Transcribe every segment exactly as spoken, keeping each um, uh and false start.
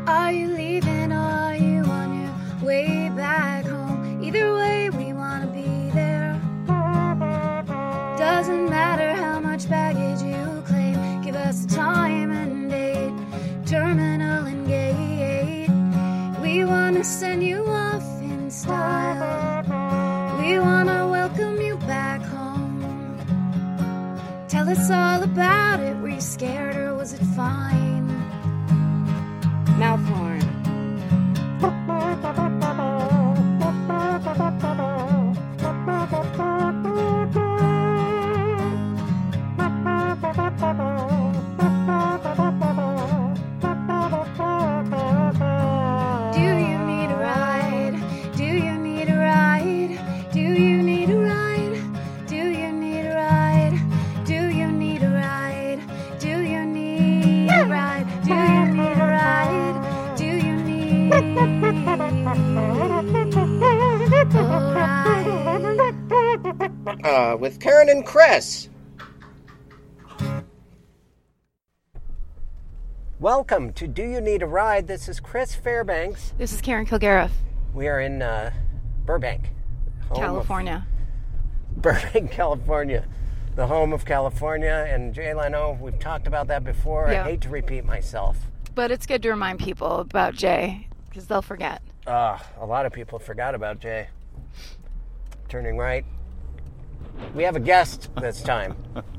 Are you leaving or are you on your way back home? Either way, we wanna be there. Doesn't matter how much baggage you claim. Give us a time and date, terminal and gate. We wanna send you off in style. We wanna welcome you back home. Tell us all about it. Were you scared or was it fine? Mouth horn. Do you need a ride? Do you need a ride? Do you need a ride? Do you need a ride? Do you need a ride? Do you need a ride? Do you need a ride? Do you need a ride? Uh, with Karen and Chris. Welcome to Do You Need a Ride? This is Chris Fairbanks. This is Karen Kilgariff, We are in uh, Burbank, home California. of Burbank, California, the home of California. And Jay Leno, we've talked about that before. Yeah. I hate to repeat myself. But it's good to remind people about Jay, because they'll forget. Uh, a lot of people forgot about Jay. Turning right. We have a guest this time.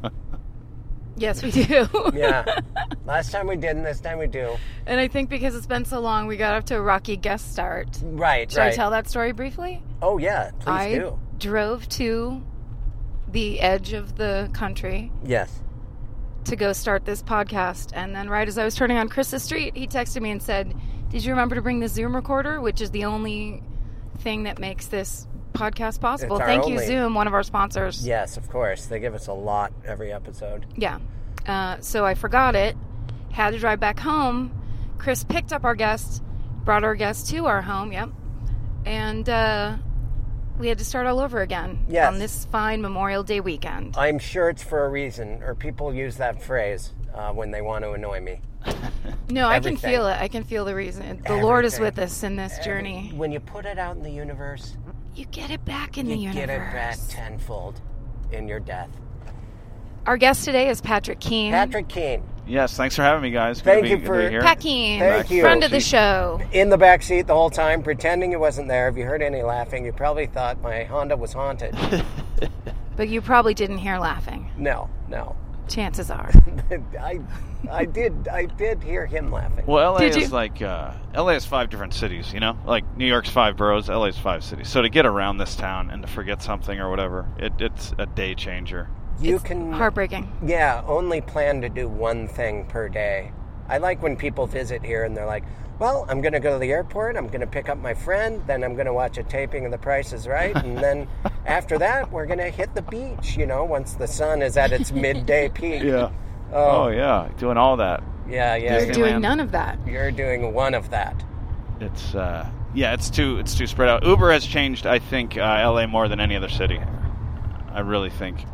Yes, we do. Yeah. Last time we didn't, this time we do. And I think because it's been so long, we got off to a rocky guest start. Right, Should right. I tell that story briefly? Oh, yeah, please I do. drove to the edge of the country Yes. to go start this podcast. And then right as I was turning on Chris's street, he texted me and said, did you remember to bring the Zoom recorder, which is the only thing that makes this podcast possible? It's our Thank you, only- Zoom, one of our sponsors. Yes, of course. They give us a lot every episode. Yeah. Uh, so I forgot it, had to drive back home. Chris picked up our guest, brought our guest to our home, yep. And uh, we had to start all over again Yes. on this fine Memorial Day weekend. I'm sure it's for a reason, or people use that phrase uh, when they want to annoy me. No, I can Everything. feel it. I can feel the reason. The Lord is Everything. with us in this journey. When you put it out in the universe, You get it back in you the universe. get it back tenfold in your death. Our guest today is Patrick Keane. Patrick Keane, Yes, thanks for having me, guys. Good Thank to be, you good for- to be here. Pat Keane, Thank you. friend of the show. in the back seat the whole time, pretending he wasn't there. If you heard any laughing, you probably thought my Honda was haunted. But you probably didn't hear laughing. No, no. Chances are. I, I did, I did hear him laughing. Well, L A Did is you? like uh, L A is five different cities, you know, like New York's five boroughs, L A's five cities. So to get around this town and to forget something or whatever, it, it's a day changer. You It's can, heartbreaking. yeah, only plan to do one thing per day. I like when people visit here and they're like, well, I'm going to go to the airport, I'm going to pick up my friend, then I'm going to watch a taping of The Price is Right, and then after that, we're going to hit the beach, you know, once the sun is at its midday peak. Yeah. Oh, Oh, yeah, doing all that. yeah, yeah. You're doing Disneyland. none of that. You're doing one of that. It's uh, yeah, it's too it's too spread out. Uber has changed, I think, uh, L A more than any other city. I really think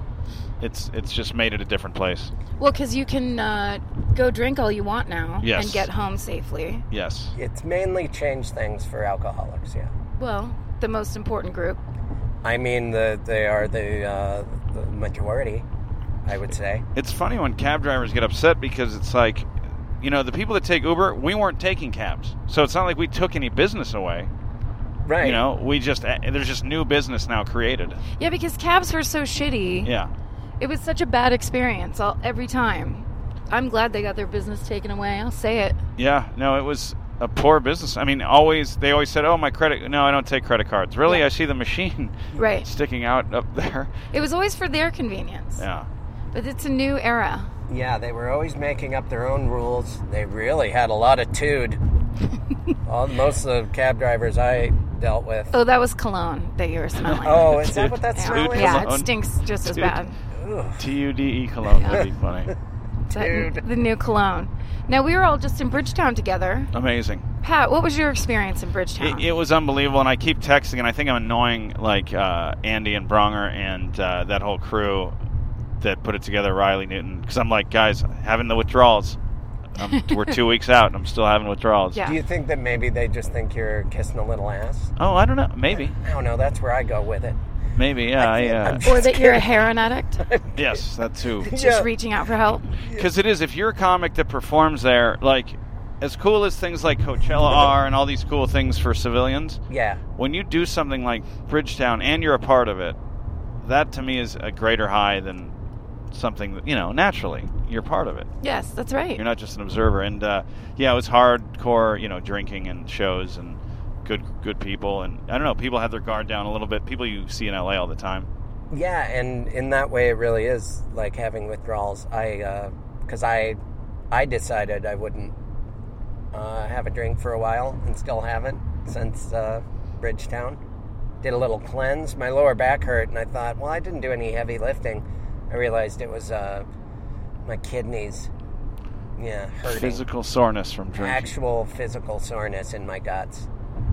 it's it's just made it a different place. Well, because you can uh, go drink all you want now Yes. and get home safely. Yes. It's mainly changed things for alcoholics, yeah. Well, the most important group. I mean, the they are the, uh, the majority, I would say. It's funny when cab drivers get upset because it's like, you know, the people that take Uber, we weren't taking cabs. So it's not like we took any business away. Right. You know, we just, there's just new business now created. Yeah, because cabs were so shitty. Yeah. It was such a bad experience all, every time. I'm glad they got their business taken away. I'll say it. Yeah, no, it was a poor business. I mean, always, they always said, oh, my credit, no, I don't take credit cards. Really? Yeah. I see the machine Right. sticking out up there. It was always for their convenience. Yeah. But it's a new era. Yeah, they were always making up their own rules. They really had a lot of tude. All, most of the cab drivers I dealt with. Oh, that was cologne that you were smelling. Oh, is that what that yeah, smell is? yeah it Cologne. stinks just as Dude. bad. Ugh. T U D E cologne would be funny. It's that- Dude. the new cologne. Now, we were all just in Bridgetown together. Amazing. Pat, what was your experience in Bridgetown? It, it was unbelievable, and I keep texting, and I think I'm annoying like uh, Andy and Bronger and uh, that whole crew that put it together, Riley Newton, because I'm like, guys, having the withdrawals. I'm, we're two weeks out, and I'm still having withdrawals. Yeah. Do you think that maybe they just think you're kissing a little ass? Oh, I don't know. Maybe. I don't know. That's where I go with it. Maybe, yeah. I I, think uh, I'm Or that you're a heroin addict, yes, that too. just Yeah. reaching out for help. Because it is, if you're a comic that performs there, like, as cool as things like Coachella are and all these cool things for civilians, Yeah. when you do something like Bridgetown and you're a part of it, that to me is a greater high than something that, you know, naturally, you're part of it. Yes, that's right. You're not just an observer. And, uh, yeah, it was hardcore, you know, drinking and shows and good good people. And, I don't know, people had their guard down a little bit. People you see in L A all the time. Yeah, and in that way, it really is like having withdrawals. I, because I, I decided I wouldn't uh, have a drink for a while, and still haven't since uh, Bridgetown. Did a little cleanse. My lower back hurt, and I thought, well, I didn't do any heavy lifting. I realized it was uh, my kidneys, yeah, hurting. Physical soreness from drinking. Actual physical soreness in my guts.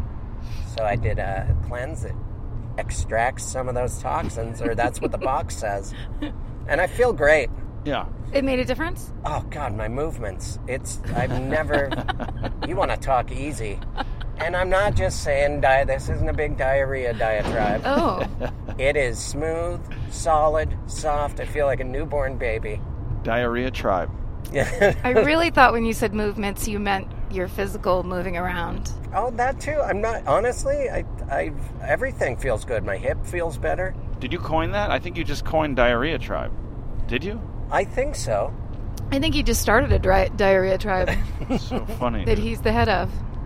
So I did a cleanse that extracts some of those toxins, or that's what the box says. And I feel great. Yeah. It made a difference? Oh, God, my movements. It's, I've never, you want to talk easy. And I'm not just saying, di- this isn't a big diarrhea diatribe. Oh. It is smooth, solid, soft. I feel like a newborn baby. Diarrhea tribe. Yeah. I really thought when you said movements, you meant your physical moving around. Oh, that too. I'm not, honestly, I, I, everything feels good. My hip feels better. Did you coin that? I think you just coined diarrhea tribe. Did you? I think so. I think he just started a dri- diarrhea tribe So funny. that he's the head of.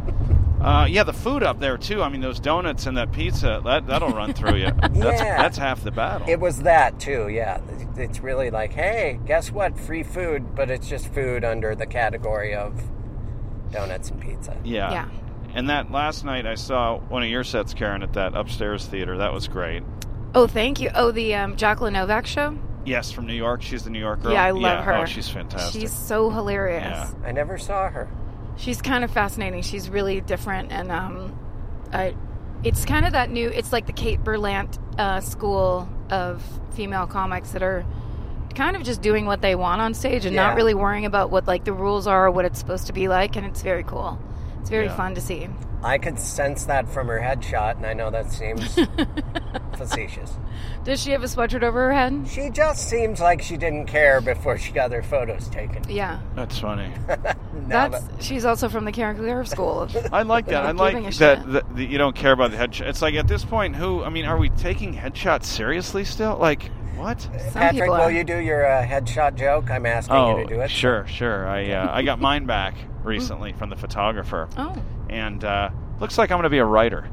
Uh, yeah, the food up there too. I mean, those donuts and that pizza, that, that'll run through you. That's, Yeah. that's half the battle. It was that too, yeah. It's really like, hey, guess what? Free food, but it's just food under the category of donuts and pizza. yeah. Yeah. And that last night I saw one of your sets, Karen, at that upstairs theater. That was great. Oh, thank you. Oh, the um, Jacqueline Novak show? Yes, from New York. She's the New York girl. Yeah, I love her. Oh, she's fantastic. She's so hilarious. Yeah. I never saw her. She's kind of fascinating. She's really different, and um, I, it's kind of that new. It's like the Kate Berlant uh, school of female comics that are kind of just doing what they want on stage and Yeah. not really worrying about what like the rules are or what it's supposed to be like, and it's very cool. It's very Yeah. fun to see. I could sense that from her headshot, and I know that seems facetious. Does she have a sweatshirt over her head? She just seems like she didn't care before she got her photos taken. Yeah, That's funny. Now that's. that- She's also from the Karen Clare school. Of, I like that. I Not like giving a that, shit. that, that you don't care about the headshot. It's like at this point, who? I mean, are we taking headshots seriously still? Like what? Some Patrick, people will are. you do your uh, headshot joke? I'm asking Oh, you to do it. sure, sure. I uh, I got mine back recently from the photographer, Oh. and uh, looks like I'm going to be a writer.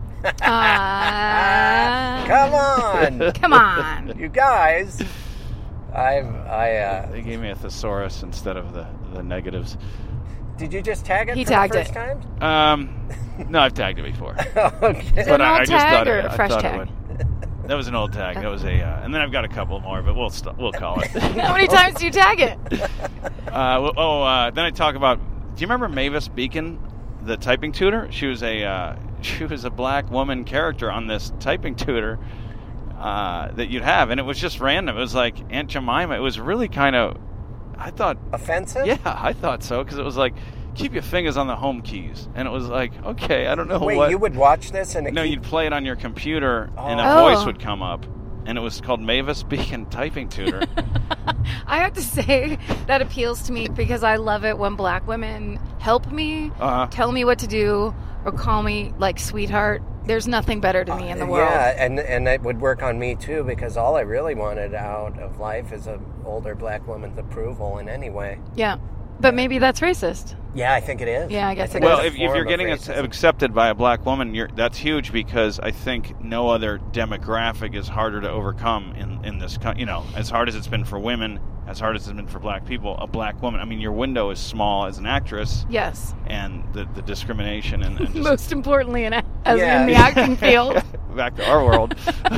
Uh, Come on, come on. you guys. I've, I, uh, They gave me a thesaurus instead of the, the negatives. did you just tag it He for tagged the first it. time? Um, no, I've tagged it before, Okay. but an I, old I just tag thought or it, a I fresh thought tag? it would. That was an old tag. That was a, uh, and then I've got a couple more, but we'll st- we'll call it. How many times do you tag it? Uh, well, oh, uh, then I talk about. Do you remember Mavis Beacon, the typing tutor? She was a uh, she was a black woman character on this typing tutor uh, that you'd have, and it was just random. It was like Aunt Jemima. It was really kind of. I thought, Offensive? yeah, I thought so because it was like keep your fingers on the home keys, and it was like okay, I don't know Wait, what. you would watch this and it no, keep- you'd play it on your computer, and a Oh. voice would come up, and it was called Mavis Beacon Typing Tutor. I have to say that appeals to me because I love it when black women help me, Uh-huh. tell me what to do, or call me like sweetheart. There's nothing better to me in the world. Yeah, and and it would work on me too because all I really wanted out of life is an older black woman's approval in any way. Yeah. But maybe that's racist. Yeah, I think it is. Yeah, I guess think it Well, it's a if, if you're form of getting racism. accepted by a black woman, you're, that's huge because I think no other demographic is harder to overcome in, in this country. You know, as hard as it's been for women, as hard as it's been for black people, a black woman. I mean, your window is small as an actress, Yes. and the, the discrimination and, and just Most importantly, in, a- as Yeah. in the acting field. back to our world.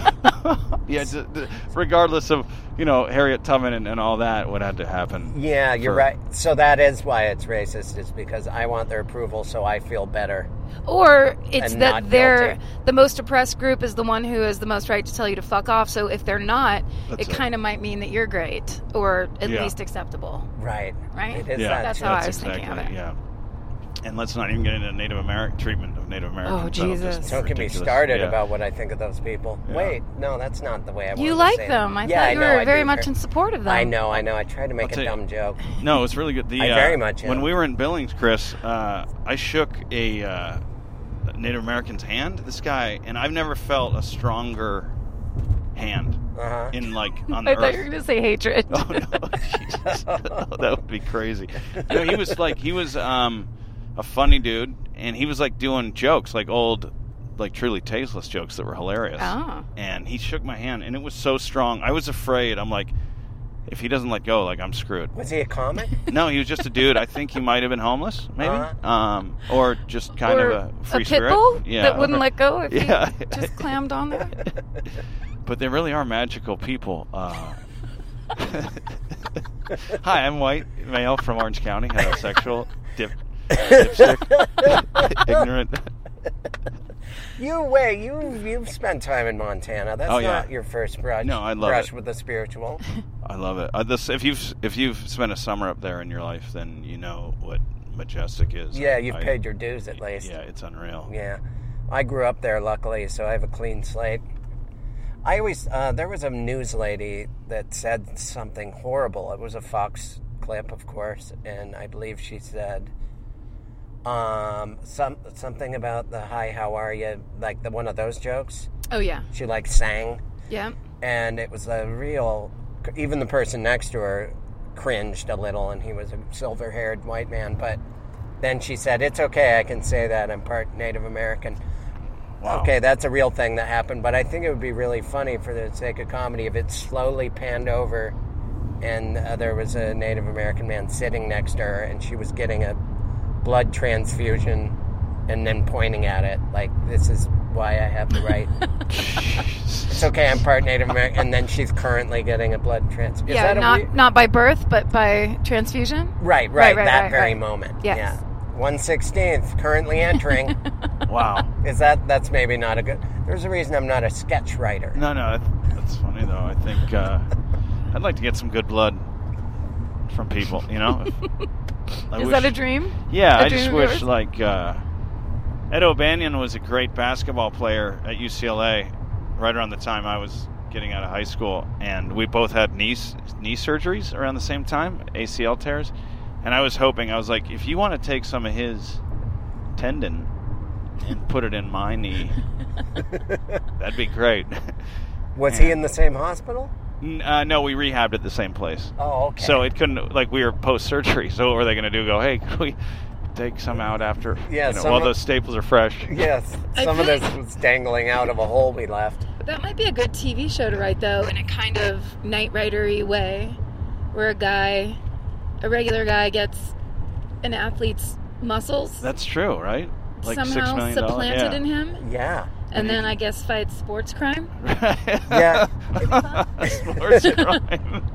yeah, d- d- regardless of, you know, Harriet Tubman and, and all that, what had to happen. Yeah, you're for- right. So that is why it's racist, is because I want their approval so I feel better. Or it's And that not they're guilty. the most oppressed group is the one who has the most right to tell you to fuck off. So if they're not, That's it it. kind of might mean that you're great or at Yeah. least acceptable. Right. Right? It is Yeah, that That's too. how I that's was thinking of exactly it. Yeah. And let's not even get into Native American treatment of Native Americans. Oh, That'll Jesus. just Don't get me ridiculous. started Yeah. about what I think of those people. Yeah. Wait, no, that's not the way I want to You like say them. it. I yeah, thought I you know, were I very do. much in support of them. I know, I know. I tried to make I'll a tell you- dumb joke. No, it's really good. The, I uh, very much When am. we were in Billings, Chris, uh, I shook a uh, Native American's hand. This guy, and I've never felt a stronger hand Uh-huh. in like on the I thought earth. you were going to say hatred. Oh no, Jesus. Oh, that would be crazy. You know, he was like he was um, a funny dude, and he was like doing jokes, like old, like truly tasteless jokes that were hilarious. Oh. And he shook my hand, and it was so strong. I was afraid. I'm like, if he doesn't let go, like I'm screwed. Was he a comic? No, he was just a dude. I think he might have been homeless, maybe, Uh-huh. um, or just kind or of a free a pit spirit. bull Yeah, that wouldn't let go if Yeah. you just clammed on there. But they really are magical people. Uh, Hi, I'm white male from Orange County, heterosexual, dip, dipstick, ignorant. You wait, you you've spent time in Montana. That's Oh, yeah. not your first brush. No, I love brush it. with the spiritual. I love it. Uh, this, if you've if you've spent a summer up there in your life, then you know what Majestic is. Yeah, you've I- paid your dues at least. Yeah, it's unreal. Yeah. I grew up there, luckily, so I have a clean slate. I always, uh, there was a news lady that said something horrible. It was a Fox clip, of course, and I believe she said um, some something about the "Hi, how are you?" like the one of those jokes. Oh, yeah. She like sang, Yeah. and it was a real. Even the person next to her cringed a little, and he was a silver-haired white man. But then she said, "It's okay, I can say that. I'm part Native American." Wow. Okay, that's a real thing that happened, but I think it would be really funny for the sake of comedy if it slowly panned over and uh, there was a Native American man sitting next to her and she was getting a blood transfusion and then pointing at it like, this is why I have the right. It's okay, I'm part Native American, and then she's currently getting a blood transfusion. Is yeah, that a not re- not by birth, but by transfusion. Right, right, Right, right, that right, very right. moment. Yes. Yeah. one sixteenth, currently entering. Wow. Is that, that's maybe not a good, there's a reason I'm not a sketch writer. No, no, that, that's funny though. I think uh, I'd like to get some good blood from people. You know. I Is wish- that a dream? Yeah, A I dream just of wish yours? like uh, Ed O'Banion was a great basketball player at U C L A, right around the time I was getting out of high school, and we both had knee knee surgeries around the same time, A C L tears, and I was hoping, I was like, if you want to take some of his tendon and put it in my knee, that'd be great. Was he in the same hospital? N- uh, no, we rehabbed at the same place. Oh, okay. So it couldn't, like, we were post-surgery, so what were they going to do? Go, hey, can we take some out after, Yeah, you know, some while of- those staples are fresh? Yes, I some of think- this was dangling out of a hole we left. That might be a good T V show to write, though, in a kind of Knight Rider-y way, where a guy, a regular guy, gets an athlete's muscles That's true, right? Like six somehow million dollars. supplanted yeah. in him, Yeah. and then I guess fights sports crime. Yeah. Sports crime.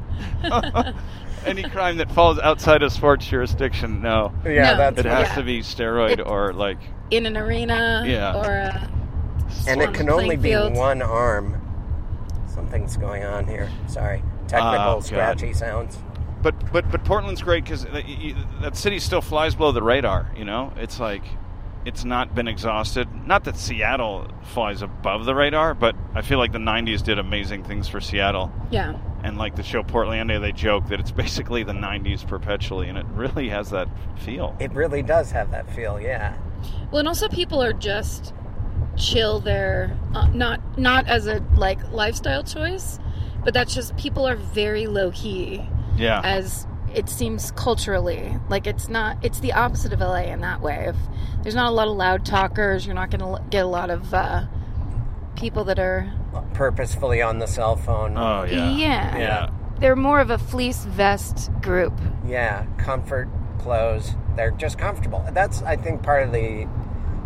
Any crime that falls outside of sports jurisdiction, no. Yeah, No. that's It right. has Yeah. to be steroid It- or like. In an arena, Yeah. or a And it on can the only playing be field. one arm. Something's going on here. Sorry. Technical, Oh, God. scratchy sounds. But but but Portland's great because that city still flies below the radar. You know, it's like it's not been exhausted. Not that Seattle flies above the radar, but I feel like the nineties did amazing things for Seattle. yeah. And like the show Portlandia, they joke that it's basically the nineties perpetually, and it really has that feel. It really does have that feel, yeah. Well, and also people are just chill there, uh, not not as a like lifestyle choice, but that's just people are very low key. Yeah. As it seems culturally, like it's not. It's the opposite of L A in that way. If there's not a lot of loud talkers, you're not going to get a lot of uh, people that are. Purposefully on the cell phone. Oh yeah. Yeah. Yeah. They're more of a fleece vest group. Yeah, comfort clothes. They're just comfortable. That's, I think, part of the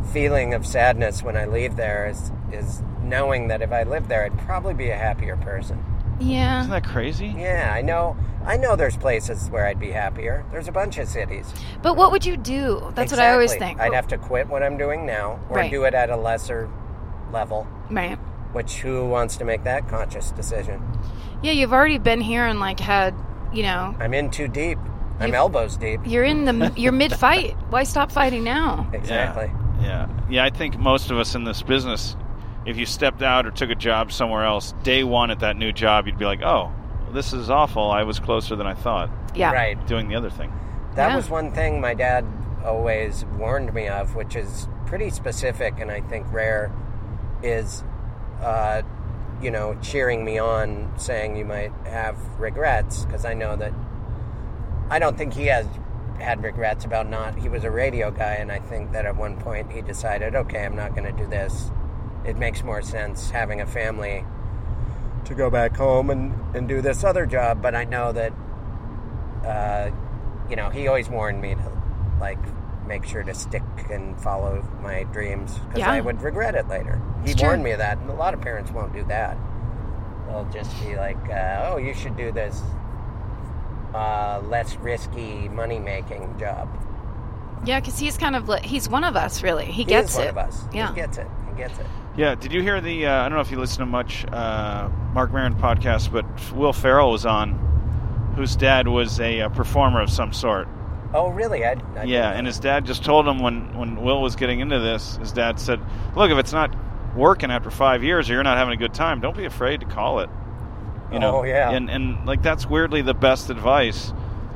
feeling of sadness when I leave there is is knowing that if I lived there, I'd probably be a happier person. Yeah. Isn't that crazy? Yeah, I know. I know there's places where I'd be happier. There's a bunch of cities. But what would you do? That's Exactly. what I always think. I'd have to quit what I'm doing now, or Right. do it at a lesser level. Right. Which, who wants to make that conscious decision? Yeah, you've already been here and like had, you know, I'm in too deep. I'm You've- elbows deep. you're in the you're mid fight. Why stop fighting now? Exactly. Yeah. yeah. Yeah, I think most of us in this business, if you stepped out or took a job somewhere else, day one at that new job, you'd be like, oh, this is awful. I was closer than I thought Yeah. Right. doing the other thing. That Yeah. was one thing my dad always warned me of, which is pretty specific and I think rare, is, uh, you know, cheering me on, saying you might have regrets, because I know that I don't think he has had regrets about not. He was a radio guy, and I think that at one point he decided, okay, I'm not going to do this. It makes more sense having a family to go back home and, and do this other job. But I know that, uh, you know, he always warned me to, like, make sure to stick and follow my dreams, because Yeah. I would regret it later. He It's true. warned me of that, and a lot of parents won't do that. They'll just be like, uh, oh, you should do this uh, less risky money-making job. Yeah, because he's kind of like, he's one of us, really. He He gets is one it. of us. Yeah. He gets it. He gets it. Yeah, did you hear the, uh, I don't know if you listen to much uh, Mark Maron podcast, but Will Ferrell was on, whose dad was a, uh performer of some sort. Oh, really? I, I didn't Yeah, know and that. his dad just told him when, when Will was getting into this, his dad said, look, if it's not working after five years or you're not having a good time, don't be afraid to call it. You know? Oh, yeah. And, and like, that's weirdly the best advice.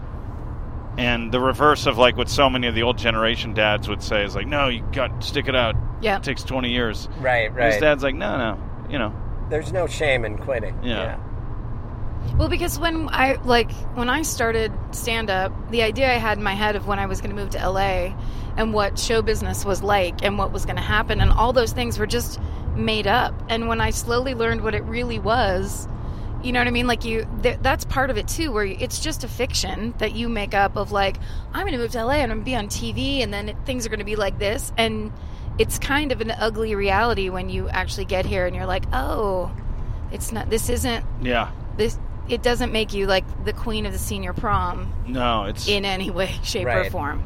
And the reverse of, like, what so many of the old generation dads would say is, like, no, you got to stick it out. Yeah. It takes twenty years. Right, And right. his dad's like, no, no, you know. There's no shame in quitting. Yeah. Well, because when I like when I started stand up, the idea I had in my head of when I was going to move to L A and what show business was like and what was going to happen and all those things were just made up. And when I slowly learned what it really was, you know what I mean? Like you, th- that's part of it too, where it's just a fiction that you make up of like, I'm going to move to L A and I'm going to be on T V and then it, things are going to be like this. And it's kind of an ugly reality when you actually get here and you're like, oh, it's not, this isn't, Yeah. this, it doesn't make you like the queen of the senior prom No, it's... in any way, shape, or Right. form.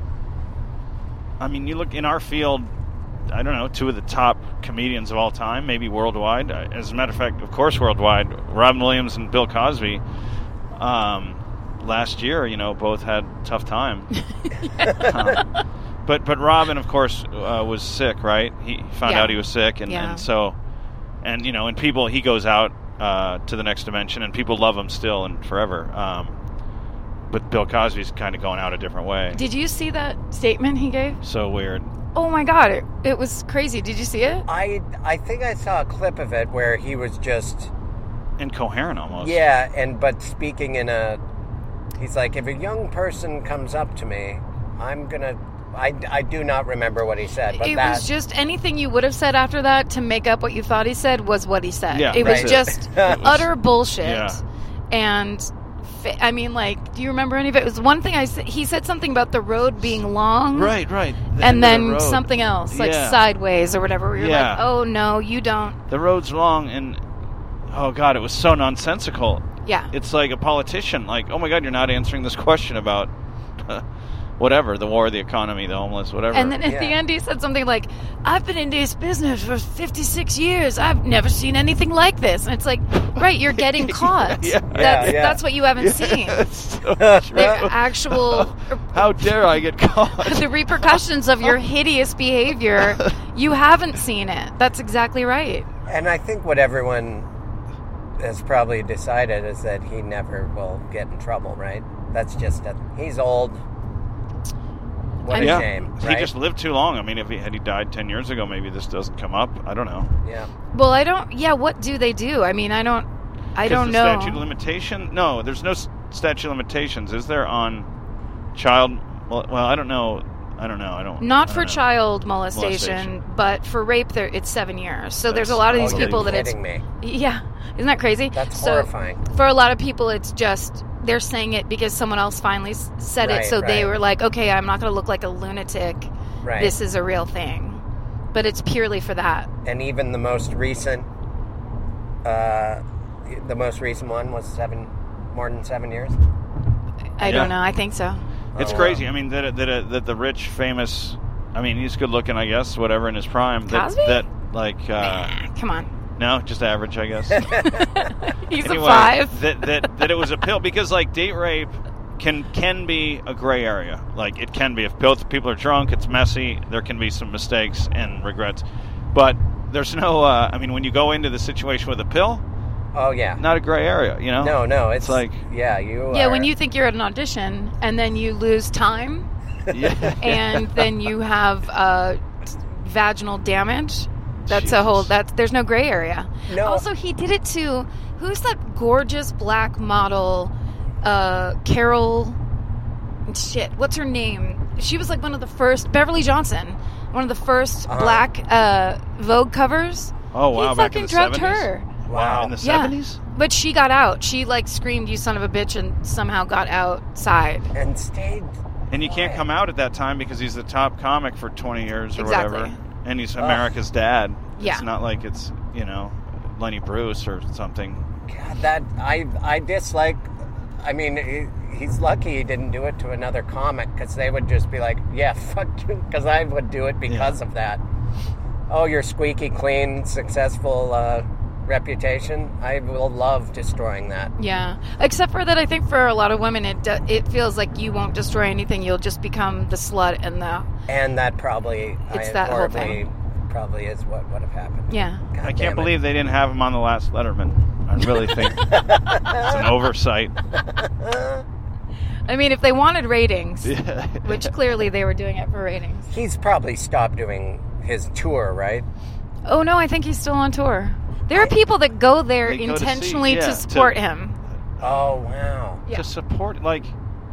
I mean, you look in our field, I don't know, two of the top comedians of all time, maybe worldwide. Uh, As a matter of fact, of course, worldwide, Robin Williams and Bill Cosby. Um, last year, you know, both had tough time. um, but but Robin, of course, uh, was sick, right? He found Yeah. out he was sick, and, Yeah. and so, and you know, and people, he goes out uh, to the next dimension, and people love him still and forever. Um, but Bill Cosby's kind of going out a different way. Did you see that statement he gave? So weird. Oh my God, it, it was crazy. Did you see it? I, I think I saw a clip of it where he was just, Incoherent almost. yeah, and but speaking in a, he's like, if a young person comes up to me, I'm gonna, I, I do not remember what he said, but It that, was just anything you would have said after that to make up what you thought he said was what he said. Yeah, it was right. just It was- utter bullshit. Yeah. And fa- I mean, like, do you remember any of it? It was one thing I said. He said something about the road being long, Right, right. The end and of the then road. something else, like Yeah. sideways or whatever. Where you're Yeah. like, oh no, you don't. The road's long, and oh god, it was so nonsensical. Yeah. It's like a politician, like, oh my god, you're not answering this question about whatever, the war, the economy, the homeless, whatever. And then at the Yeah. end, he said something like, I've been in this business for fifty-six years. I've never seen anything like this. And it's like, right, you're getting caught. Yeah. That's, Yeah, yeah. that's what you haven't seen. It's so The true. actual, How dare I get caught? the repercussions of your hideous behavior, you haven't seen it. That's exactly right. and I think what everyone has probably decided is that he never will get in trouble, right? That's just a, he's old. What a yeah, shame, he right? just lived too long. I mean, if he had he died ten years ago, maybe this doesn't come up. I don't know. Yeah. Well, I don't, yeah, what do they do? I mean, I don't, I 'Cause don't the know. Statute of limitation? No, there's no s- statute of limitations. Is there on child? Well, well I don't know. I don't know. I don't. Not I for don't know. child molestation, Molestation. but for rape, there it's seven years. So there's a That's lot of these Oh, people you're that it's, kidding me. yeah, isn't that crazy? That's So horrifying. for a lot of people, it's just they're saying it because someone else finally s- said Right, it, so they right. were like, okay, I'm not going to look like a lunatic. Right. This is a real thing. but it's purely for that. And even the most recent, uh, the most recent one was seven, more than seven years. I Yeah. don't know. I think so. It's Oh, crazy. wow. I mean, that that that the rich, famous. I mean, he's good looking, I guess. Whatever in his prime. That, Cosby? that like uh, Come on. no, just average, I guess. He's Anyway, a five. That that that it was a pill because like date rape can can be a gray area. Like it can be if both people are drunk, it's messy. There can be some mistakes and regrets, but there's no. Uh, I mean, when you go into the situation with a pill, Oh yeah. not a gray area. You know? No, no. It's, It's like- yeah, you. Yeah, are- when you think you're at an audition and then you lose time Yeah. and then you have uh, vaginal damage. That's a whole. Jesus. That's there's no gray area. No. Also, he did it to who's that gorgeous black model, uh, Carol. Shit, what's her name? She was like one of the first Beverly Johnson, one of the first Uh-huh. black uh, Vogue covers. Oh wow! He back fucking in the drugged seventies? her. Wow, in the Yeah. seventies. But she got out. She like screamed, "You son of a bitch!" and somehow got outside. and stayed. And you can't quiet. come out at that time because he's the top comic for twenty years or Exactly. whatever, and he's America's dad. Yeah. It's not like it's you know Lenny Bruce or something. God, that I I dislike. I mean, he, he's lucky he didn't do it to another comic because they would just be like, "Yeah, fuck you," because I would do it because Yeah. of that. Oh, your squeaky clean, successful uh, reputation. I will love destroying that. Yeah, except for that, I think for a lot of women, it do, it feels like you won't destroy anything. You'll just become the slut and the And that probably, It's I, that whole horribly, thing. probably is what would have happened. yeah. God I damn can't it. believe they didn't have him on the last Letterman. I really think it's an oversight. I mean, if they wanted ratings, Yeah. which clearly they were doing it for ratings. He's probably stopped doing his tour, right? Oh no, I think he's still on tour. There are people that go there They go to see- intentionally yeah, to to- support him. Oh wow. Yeah. To support, like,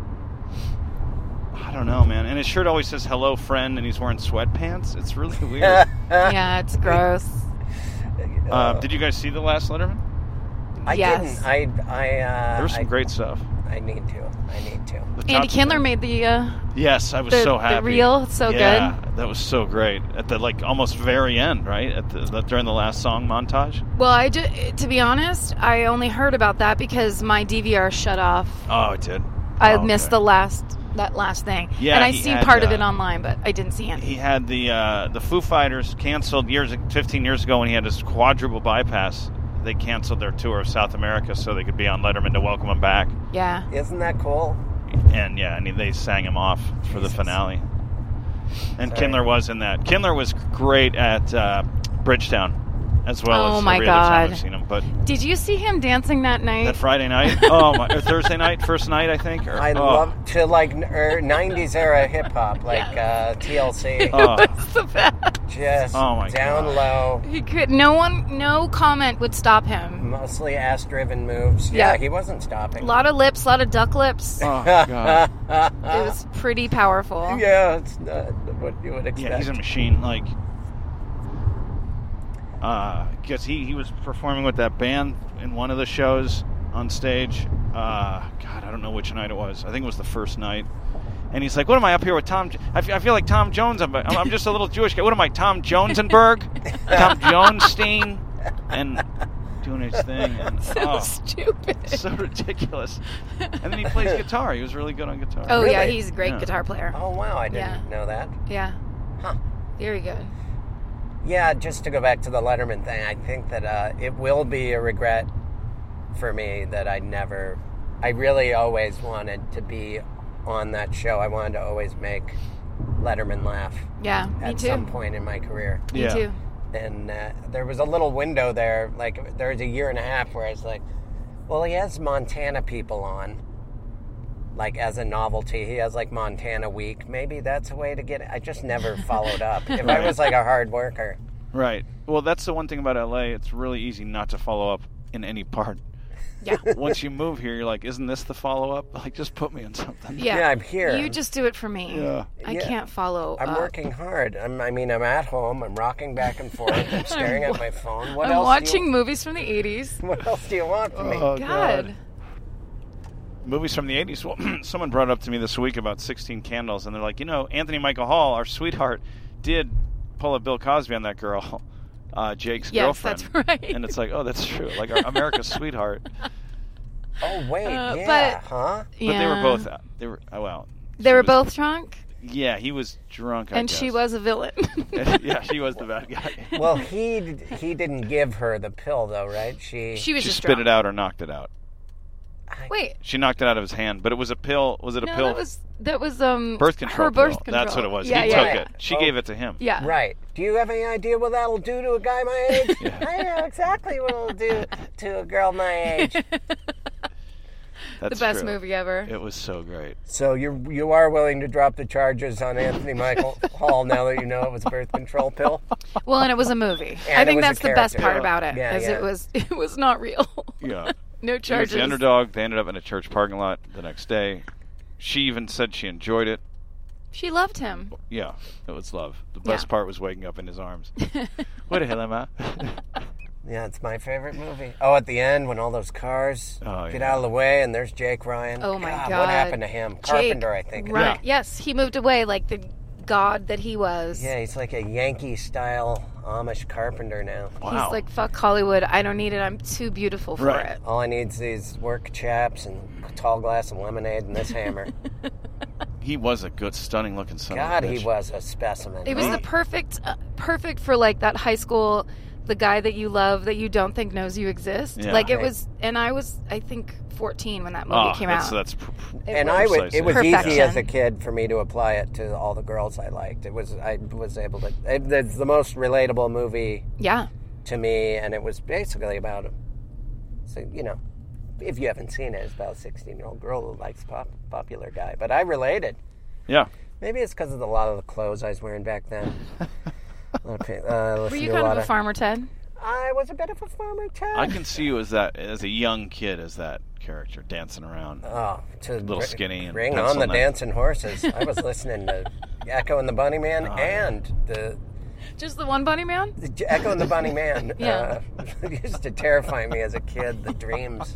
I don't know, man. And his shirt always says "Hello, friend," and he's wearing sweatpants. It's really weird. Yeah, it's gross. uh, did you guys see the last Letterman? I Yes. didn't. I I uh, There was some I, great stuff. I need to. I need to. The Andy top- Kindler made the. Uh, Yes, I was the- so the happy. reel, so yeah, good. That was so great at the like almost very end, right? At the, the during the last song montage. well, I ju- to be honest, I only heard about that because my D V R shut off. Oh, it did. I Oh, missed okay. the last that last thing. Yeah, and I he seen had, part of uh, it online, but I didn't see it. He had the uh, the Foo Fighters canceled years, fifteen years ago when he had his quadruple bypass. They canceled their tour of South America so they could be on Letterman to welcome him back. Yeah. Isn't that cool? And yeah, and they sang him off for the Jesus. finale. And Sorry. Kindler was in that. Kindler was great at uh, Bridgetown, as well Oh as my every other time God. I've seen him. But Did you see him dancing that night? that Friday night, oh my, or Thursday night, first night I think. Or, I oh, love to like n- er, nineties era hip hop, like uh, T L C. Oh. It's the best. Just Oh my down God. low, He could. No one. No comment would stop him. mostly ass-driven moves. Yeah, Yeah. he wasn't stopping. A lot of lips, a lot of duck lips. Oh god. It was pretty powerful. Yeah, it's not what you would expect. Yeah, he's a machine. Like, uh, because he, he was performing with that band in one of the shows on stage. Uh, God, I don't know which night it was. I think it was the first night. And he's like, "What am I up here with Tom? J- I, f- I feel like Tom Jones. I'm, I'm just a little Jewish guy. What am I, Tom Jonesenberg? Tom Jonestein?" And doing his thing. And, So oh, stupid. so ridiculous. And then he plays guitar. He was really good on guitar. Oh yeah, Really? he's a great Yeah. guitar player. Oh wow, I didn't Yeah. know that. Yeah, Huh. very good. Yeah, just to go back to the Letterman thing, I think that uh, it will be a regret for me that I never. I really always wanted to be on that show. I wanted to always make Letterman laugh Yeah, me at too. some point in my career. Me Yeah. too. And uh, there was a little window there, like there was a year and a half where I was like, well, he has Montana people on, like as a novelty. He has like Montana Week. Maybe that's a way to get it. I just never followed up. If I was like a hard worker. Right. Well, that's the one thing about L A. It's really easy not to follow up in any part. Yeah. Once you move here, you're like, isn't this the follow-up? Like, just put me in something. Yeah. Yeah, I'm here. You just do it for me. Yeah. I Yeah. can't follow. I'm up. working hard. I'm, I mean, I'm at home. I'm rocking back and forth. I'm staring at my phone. What I'm else? watching Do movies from the eighties. you, what else do you want from me? Oh, God. Movies from the eighties. Well, someone brought up to me this week about sixteen Candles, and they're like, you know, Anthony Michael Hall, our sweetheart, did pull a Bill Cosby on that girl, uh, Jake's Yes, girlfriend. that's right. And it's like, oh, that's true. Like our America's sweetheart. Oh wait, Uh, yeah, but- huh? But they were Yeah. both. Uh, they were uh, well. They she were was- both drunk, Yeah, he was drunk. I and guess. she was a villain. Yeah, she was the bad guy. Well, he he didn't give her the pill though, right? She. she was She just spit drunk. it out or knocked it out. Wait, She knocked it out of his hand, but it was a pill. Was it a no, pill? that was that was um birth control. her birth pill. control. That's what it was. Yeah, he yeah, took yeah. it. She Oh. gave it to him. Yeah. Right. Do you have any idea what that'll do to a guy my age? I know exactly what it'll do to a girl my age. That's The best true. movie ever. It was so great. So you you are willing to drop the charges on Anthony Michael Hall now that you know it was a birth control pill? Well, and it was a movie. And I it think was a that's the best character. part about it, Yeah, is yeah. it was it was not real. Yeah. No He was charges. the underdog. They ended up in a church parking lot the next day. She even said she enjoyed it. She loved him. Yeah, it was love. The best Yeah. part was waking up in his arms. What the hell am I? Yeah, it's my favorite movie. Oh, at the end when all those cars Oh, get yeah. out of the way and there's Jake Ryan. Oh my God, God! what happened to him? Jake, Carpenter, I think. Right? Yeah. Yes, he moved away like the god that he was. Yeah, he's like a Yankee-style Amish carpenter now. Wow. He's like, fuck Hollywood. I don't need it. I'm too beautiful for Right. it. All I need is these work chaps and a tall glass of lemonade and this hammer. He was a good, stunning-looking son God, of a he bitch. was a specimen. It was the perfect, uh, perfect for like that high school, the guy that you love that you don't think knows you exist. Yeah. Like it Right. was, and I was, I think, fourteen when that movie Oh, came that's, out. that's pr- pr- It And was- I would. Precisely. It was Perfection. easy as a kid for me to apply it to all the girls I liked. It was. I was able to. It, it's the most relatable movie yeah. to me, and it was basically about a. So you know, if you haven't seen it, it's about a sixteen-year-old girl who likes pop popular guy. But I related. Yeah. Maybe it's because of a lot of the clothes I was wearing back then. Okay. Uh, Were you kind of a farmer, Ted? I was a bit of a farmer, Ted. I can see you as that, as a young kid, as that character dancing around. Oh, to Little br- skinny and bring pencil on the neck. dancing horses. I was listening to Echo and the Bunnyman Oh, yeah. and the Just the one bunny man? The Echo and the Bunny Man Yeah. uh, used to terrify me as a kid, the dreams.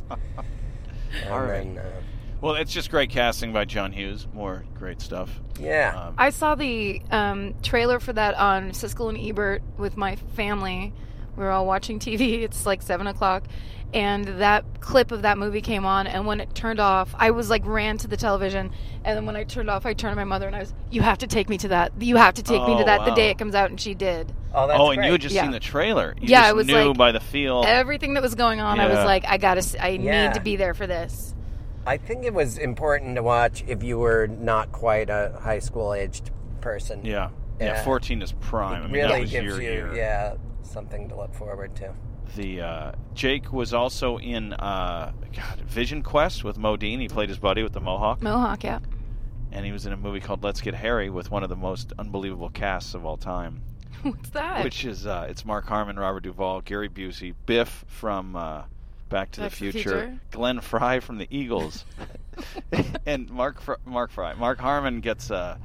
And All right. then, uh, Well, it's just great casting by John Hughes. More great stuff. yeah. Um, I saw the um, trailer for that on Siskel and Ebert with my family. We were all watching T V. It's like seven o'clock. And that clip of that movie came on. And when it turned off, I was like, ran to the television. And then when I turned off, I turned to my mother and I was, you have to take me to that. You have to take me Oh, to that the wow. day it comes out. And she did. oh, that's oh, and great. you had just Yeah. seen the trailer. You Yeah, just it was knew like by the feel. Everything that was going on, I was Yeah. like, I gotta, s- I Yeah. need to be there for this. I think it was important to watch if you were not quite a high school aged person. yeah. yeah. Yeah. fourteen is prime. I It mean, that really was gives your you, year. yeah, something to look forward to. The uh, Jake was also in uh, God, Vision Quest with Modine. He played his buddy with the mohawk, Mohawk, yeah. and he was in a movie called Let's Get Harry with one of the most unbelievable casts of all time, What's that? which is uh, it's Mark Harmon, Robert Duvall, Gary Busey, Biff from uh, Back to Back the to the Future, Future. Glenn Fry from the Eagles, and Mark Fr- Mark Fry. Mark Harmon gets uh,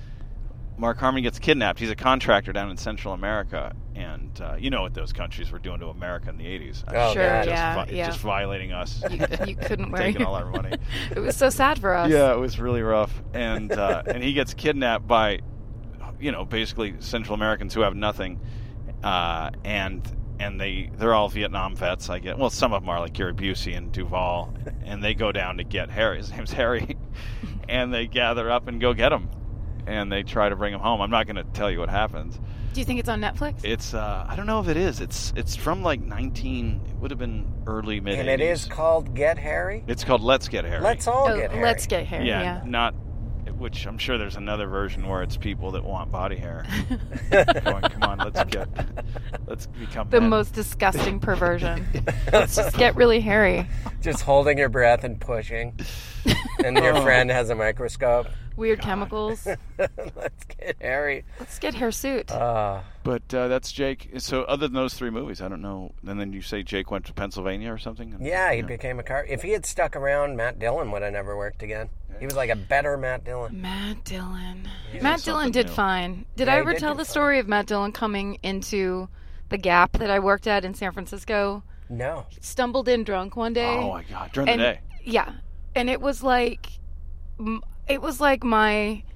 Mark Harmon gets kidnapped. He's a contractor down in Central America, and uh, you know what those countries were doing to America in the eighties. Oh, Sure, God. just, yeah, vi- yeah. just violating us, you, you couldn't wear taking all our money. It was so sad for us. Yeah, it was really rough, and uh, and he gets kidnapped by, you know, basically Central Americans who have nothing, uh, and and they they're all Vietnam vets. I get well, some of them are like Gary Busey and Duvall, and they go down to get Harry. His name's Harry, and they gather up and go get him, and they try to bring him home. I'm not going to tell you what happens. Do you think it's on Netflix? It's uh, I don't know if it is. It's it's from like nineteen. It would have been early mid. And it is called Get Harry? It's called Let's Get Harry. Let's all oh, get Harry. let's get Harry. yeah, Yeah. not. Which I'm sure there's another version where it's people that want body hair. Going, come on, let's get, let's become The men." most disgusting perversion. Let's just get really hairy. Just holding your breath and pushing. And your friend has a microscope. Weird chemicals. Let's get Harry. Let's get hirsute. Uh, But uh, that's Jake. So other than those three movies, I don't know. And then you say Jake went to Pennsylvania or something. And- yeah, he became a car. If he had stuck around, Matt Dillon would have never worked again. He was like a better Matt Dillon. Matt Dillon. He's Matt in Dillon something did new. fine. Did Yeah, I he ever did tell do the fine. story of Matt Dillon coming into the Gap that I worked at in San Francisco? No. Stumbled in drunk one day. Oh my God! During and the day. yeah, and it was like m- it was like my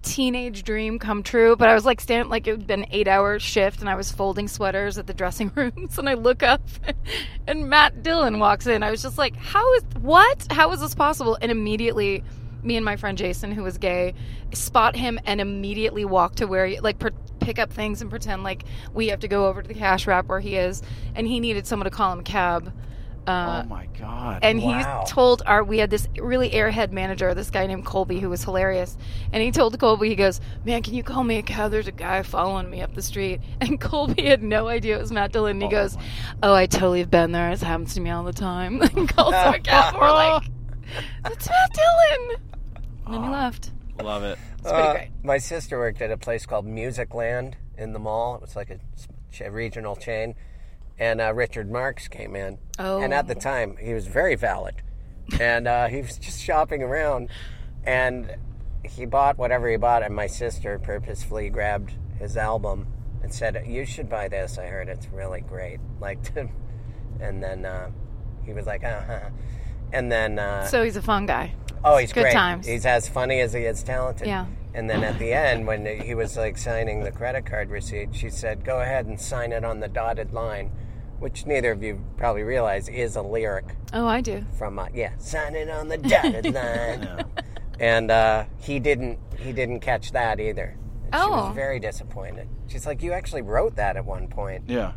teenage dream come true. But I was like standing, like it had been an eight hour shift, and I was folding sweaters at the dressing rooms, and I look up, and Matt Dillon walks in. I was just like, how is what? How is this possible? And immediately, me and my friend Jason, who was gay, spot him and immediately walk to where he, like, per- pick up things and pretend like we have to go over to the cash wrap where he is, and he needed someone to call him a cab. Uh, oh my God. and Wow. he told our, we had this really airhead manager, this guy named Colby, who was hilarious. And he told Colby, he goes, man, can you call me a cab? There's a guy following me up the street. And Colby had no idea it was Matt Dillon. And he Oh, goes, my- oh, I totally have been there. It happens to me all the time. And calls him a cab. We're like, that's Matt Dillon. And then he left. Love it. It's pretty Uh, great. My sister worked at a place called Music Land in the mall. It was like a, ch- regional chain. And uh, Richard Marx came in. Oh. And at the time, he was very valid. And uh, he was just shopping around. And he bought whatever he bought. And my sister purposefully grabbed his album and said, you should buy this. I heard it's really great. Like, and then uh, he was like, uh-huh. And then... Uh, So he's a fun guy. Oh, he's Good great. times. He's as funny as he is talented. Yeah. And then at the end, when he was like signing the credit card receipt, she said, "Go ahead and sign it on the dotted line," which neither of you probably realize is a lyric Oh, I do. from uh, yeah, sign it on the dotted line. And uh, he didn't. He didn't catch that either. And She Oh. was very disappointed. She's like, "You actually wrote that at one point." Yeah.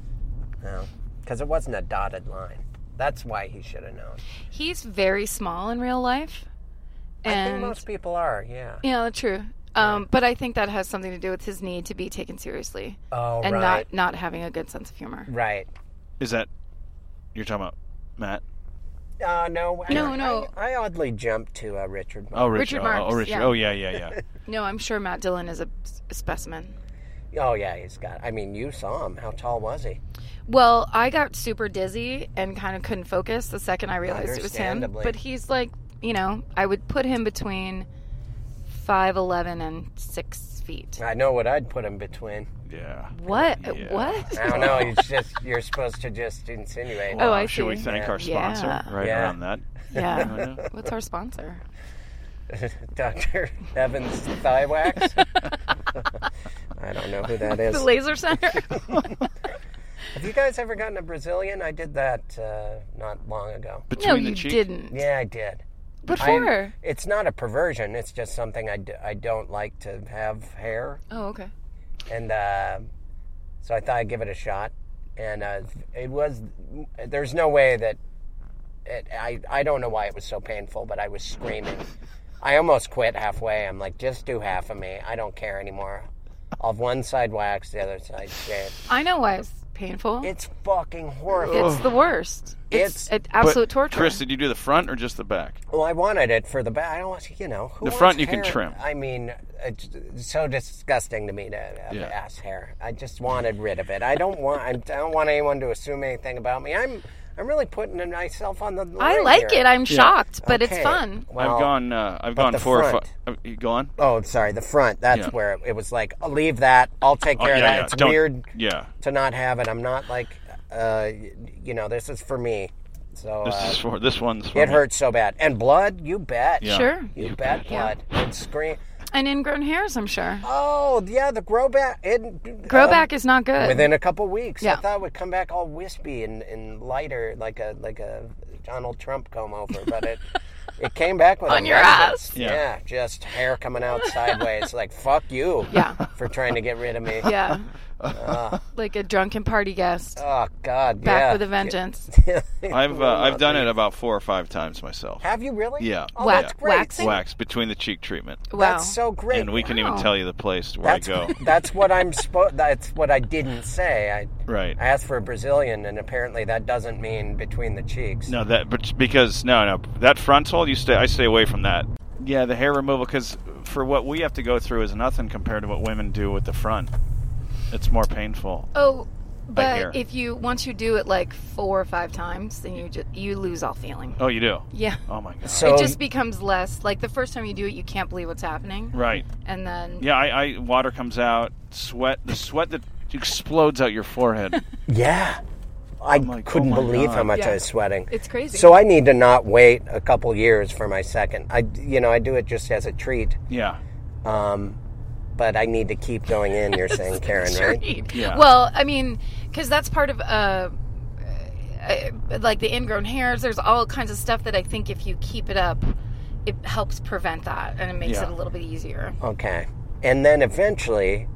No, because it wasn't a dotted line. That's why he should have known. He's very small in real life. I And think most people are. Yeah. yeah, true. Um, but I think that has something to do with his need to be taken seriously Oh, and right. not not having a good sense of humor. Right. Is that you're talking about Matt? Uh, no, I, No, no. I, I oddly jumped to uh, Richard. Oh, Marx. Richard. Richard Marx, Oh, Richard. yeah. Oh, yeah, yeah, yeah. No, I'm sure Matt Dillon is a, a specimen. Oh, yeah, he's got. I mean, you saw him. How tall was he? Well, I got super dizzy and kind of couldn't focus the second I realized it was him. Understandably. But he's like, you know, I would put him between five eleven and six feet. I know what I'd put him between. Yeah. What? Yeah. What? I don't know. It's just you're supposed to just insinuate. Oh, I Should we see. thank Yeah. our sponsor Yeah. right Yeah. around that? Yeah. What's our sponsor? Doctor Evans Thigh Wax. I don't know who that The is. Laser Center? Have you guys ever gotten a Brazilian? I did that uh, not long ago. Between No, the you cheek? didn't. Yeah, I did. What I- for? It's not a perversion. It's just something I, d- I don't like to have hair. Oh, okay. And uh, so I thought I'd give it a shot. And uh, it was, there's no way that, it, I, I don't know why it was so painful, but I was screaming. I almost quit halfway. I'm like, just do half of me. I don't care anymore. I'll have one side waxed, the other side shaved. I know why it's painful. It's fucking horrible. It's the worst. It's, It's- it's absolute But, torture. Chris, did you do the front or just the back? Well, I wanted it for the back. I don't want, you know, who The wants front you can hair? trim. I mean, it's so disgusting to me to have Yeah. ass hair. I just wanted rid of it. I don't want. I don't want anyone to assume anything about me. I'm. I'm really putting myself on the. I line like here. it. I'm shocked, but it's Okay. fun. Well, I've gone. Uh, I've but gone the four or front. five. Uh, you go on. Oh, sorry. The front. That's Yeah. where it was like, I'll leave that. I'll take Oh, care yeah, of that. yeah. It's Don't- weird Yeah. to not have it. I'm not like, uh, you know, this is for me. So This uh, is for this one's. For it me. hurts so bad. And blood, you bet. Yeah. Sure. You, You bet, bet. blood. And scream. And ingrown hairs, I'm sure. Oh, yeah, the grow back. It, Grow um, back is not good. within a couple weeks. Yeah. I thought it would come back all wispy and, and lighter, like a like a Donald Trump comb over, but it it came back with On a your vengeance. ass. Yeah. Yeah, just hair coming out sideways. Like fuck you. Yeah. For trying to get rid of me. Yeah. Like a drunken party guest. Oh God. Back yeah. with a vengeance. I've uh, I've done it about four or five times myself. Have you really? Yeah. Oh, Wax- that's great. waxing? Wax between the cheek treatment, Wow. That's so great. and we can even Wow. tell you the place where That's I go. that's what I'm supposed. That's what I didn't say. I Right. I asked for a Brazilian, and apparently that doesn't mean between the cheeks. No, that but because no, no, that frontal, you stay. I stay away from that. Yeah, the hair removal, because for what we have to go through is nothing compared to what women do with the front. It's more painful. Oh, hear. but if you once you do it like four or five times, then you just you lose all feeling. Oh, you do? Yeah. Oh my god. So It just becomes less like the first time you do it, you can't believe what's happening, Right. and then Yeah, I, I water comes out, sweat, the sweat that explodes out your forehead. yeah, I I'm like, couldn't oh my believe how God. much Yeah. I was sweating. it's crazy. So I need to not wait a couple years for my second. I, you know, I do it just as a treat. Yeah. Um, but I need to keep going in, you're saying, Karen, right? Yeah. Well, I mean, because that's part of, uh, uh, like, the ingrown hairs. There's all kinds of stuff that I think if you keep it up, it helps prevent that, and it makes Yeah. it a little bit easier. Okay. And then eventually,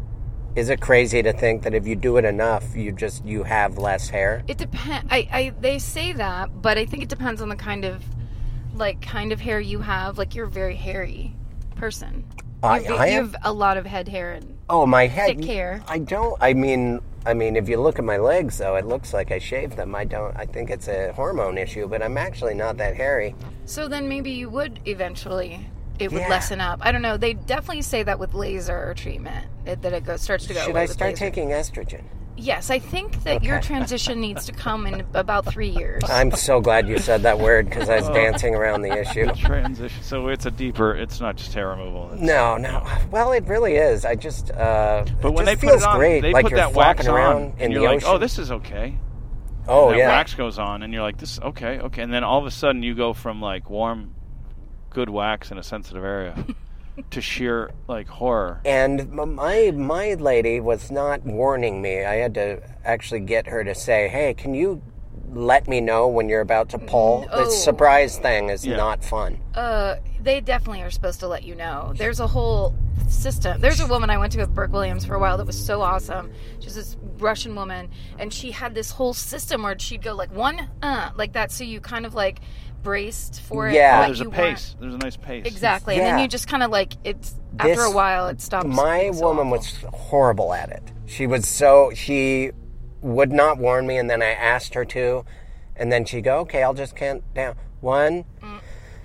is it crazy to think that if you do it enough, you just, you have less hair? It depends. I, I, they say that, but I think it depends on the kind of, like, kind of hair you have. Like, you're a very hairy person. I, you, I you have, have a lot of head hair and oh, my head. thick hair. I don't, I mean, I mean, if you look at my legs, though, it looks like I shaved them. I don't, I think it's a hormone issue, but I'm actually not that hairy. So then maybe you would eventually, it would Yeah. lessen up. I don't know. They definitely say that with laser treatment, it, that it goes starts to go Should away I with start laser. taking estrogen? Yes, I think that your Okay. transition needs to come in about three years. I'm so glad you said that word because I was dancing around the issue. Transition. So it's a deeper. It's not just hair removal. It's, No, no. Well, it really is. I just, uh, But it when just they feels put it on, great. they like put you're that wax flopping around on, in and the you're like, ocean. "Oh, this is okay." Oh, And that yeah. wax goes on, and you're like, "This okay, okay." And then all of a sudden, you go from like warm, good wax in a sensitive area to sheer like horror. And m- my my lady was not warning me. I had to actually get her to say, "Hey, can you let me know when you're about to pull?" Oh. The surprise thing is Yeah. not fun. Uh, they definitely are supposed to let you know. There's a whole system. There's a woman I went to with Burke Williams for a while that was so awesome. She's this Russian woman, and she had this whole system where she'd go like one, uh, like that, so you kind of like braced for it. Yeah. what There's a you pace. want. There's a nice pace. Exactly, and then Yeah. you just kind of like it's This- after a while it stops. My being so woman awful. was horrible at it. She was so she would not warn me, and then I asked her to, and then she'd go, "Okay, I'll just count down. One, Mm.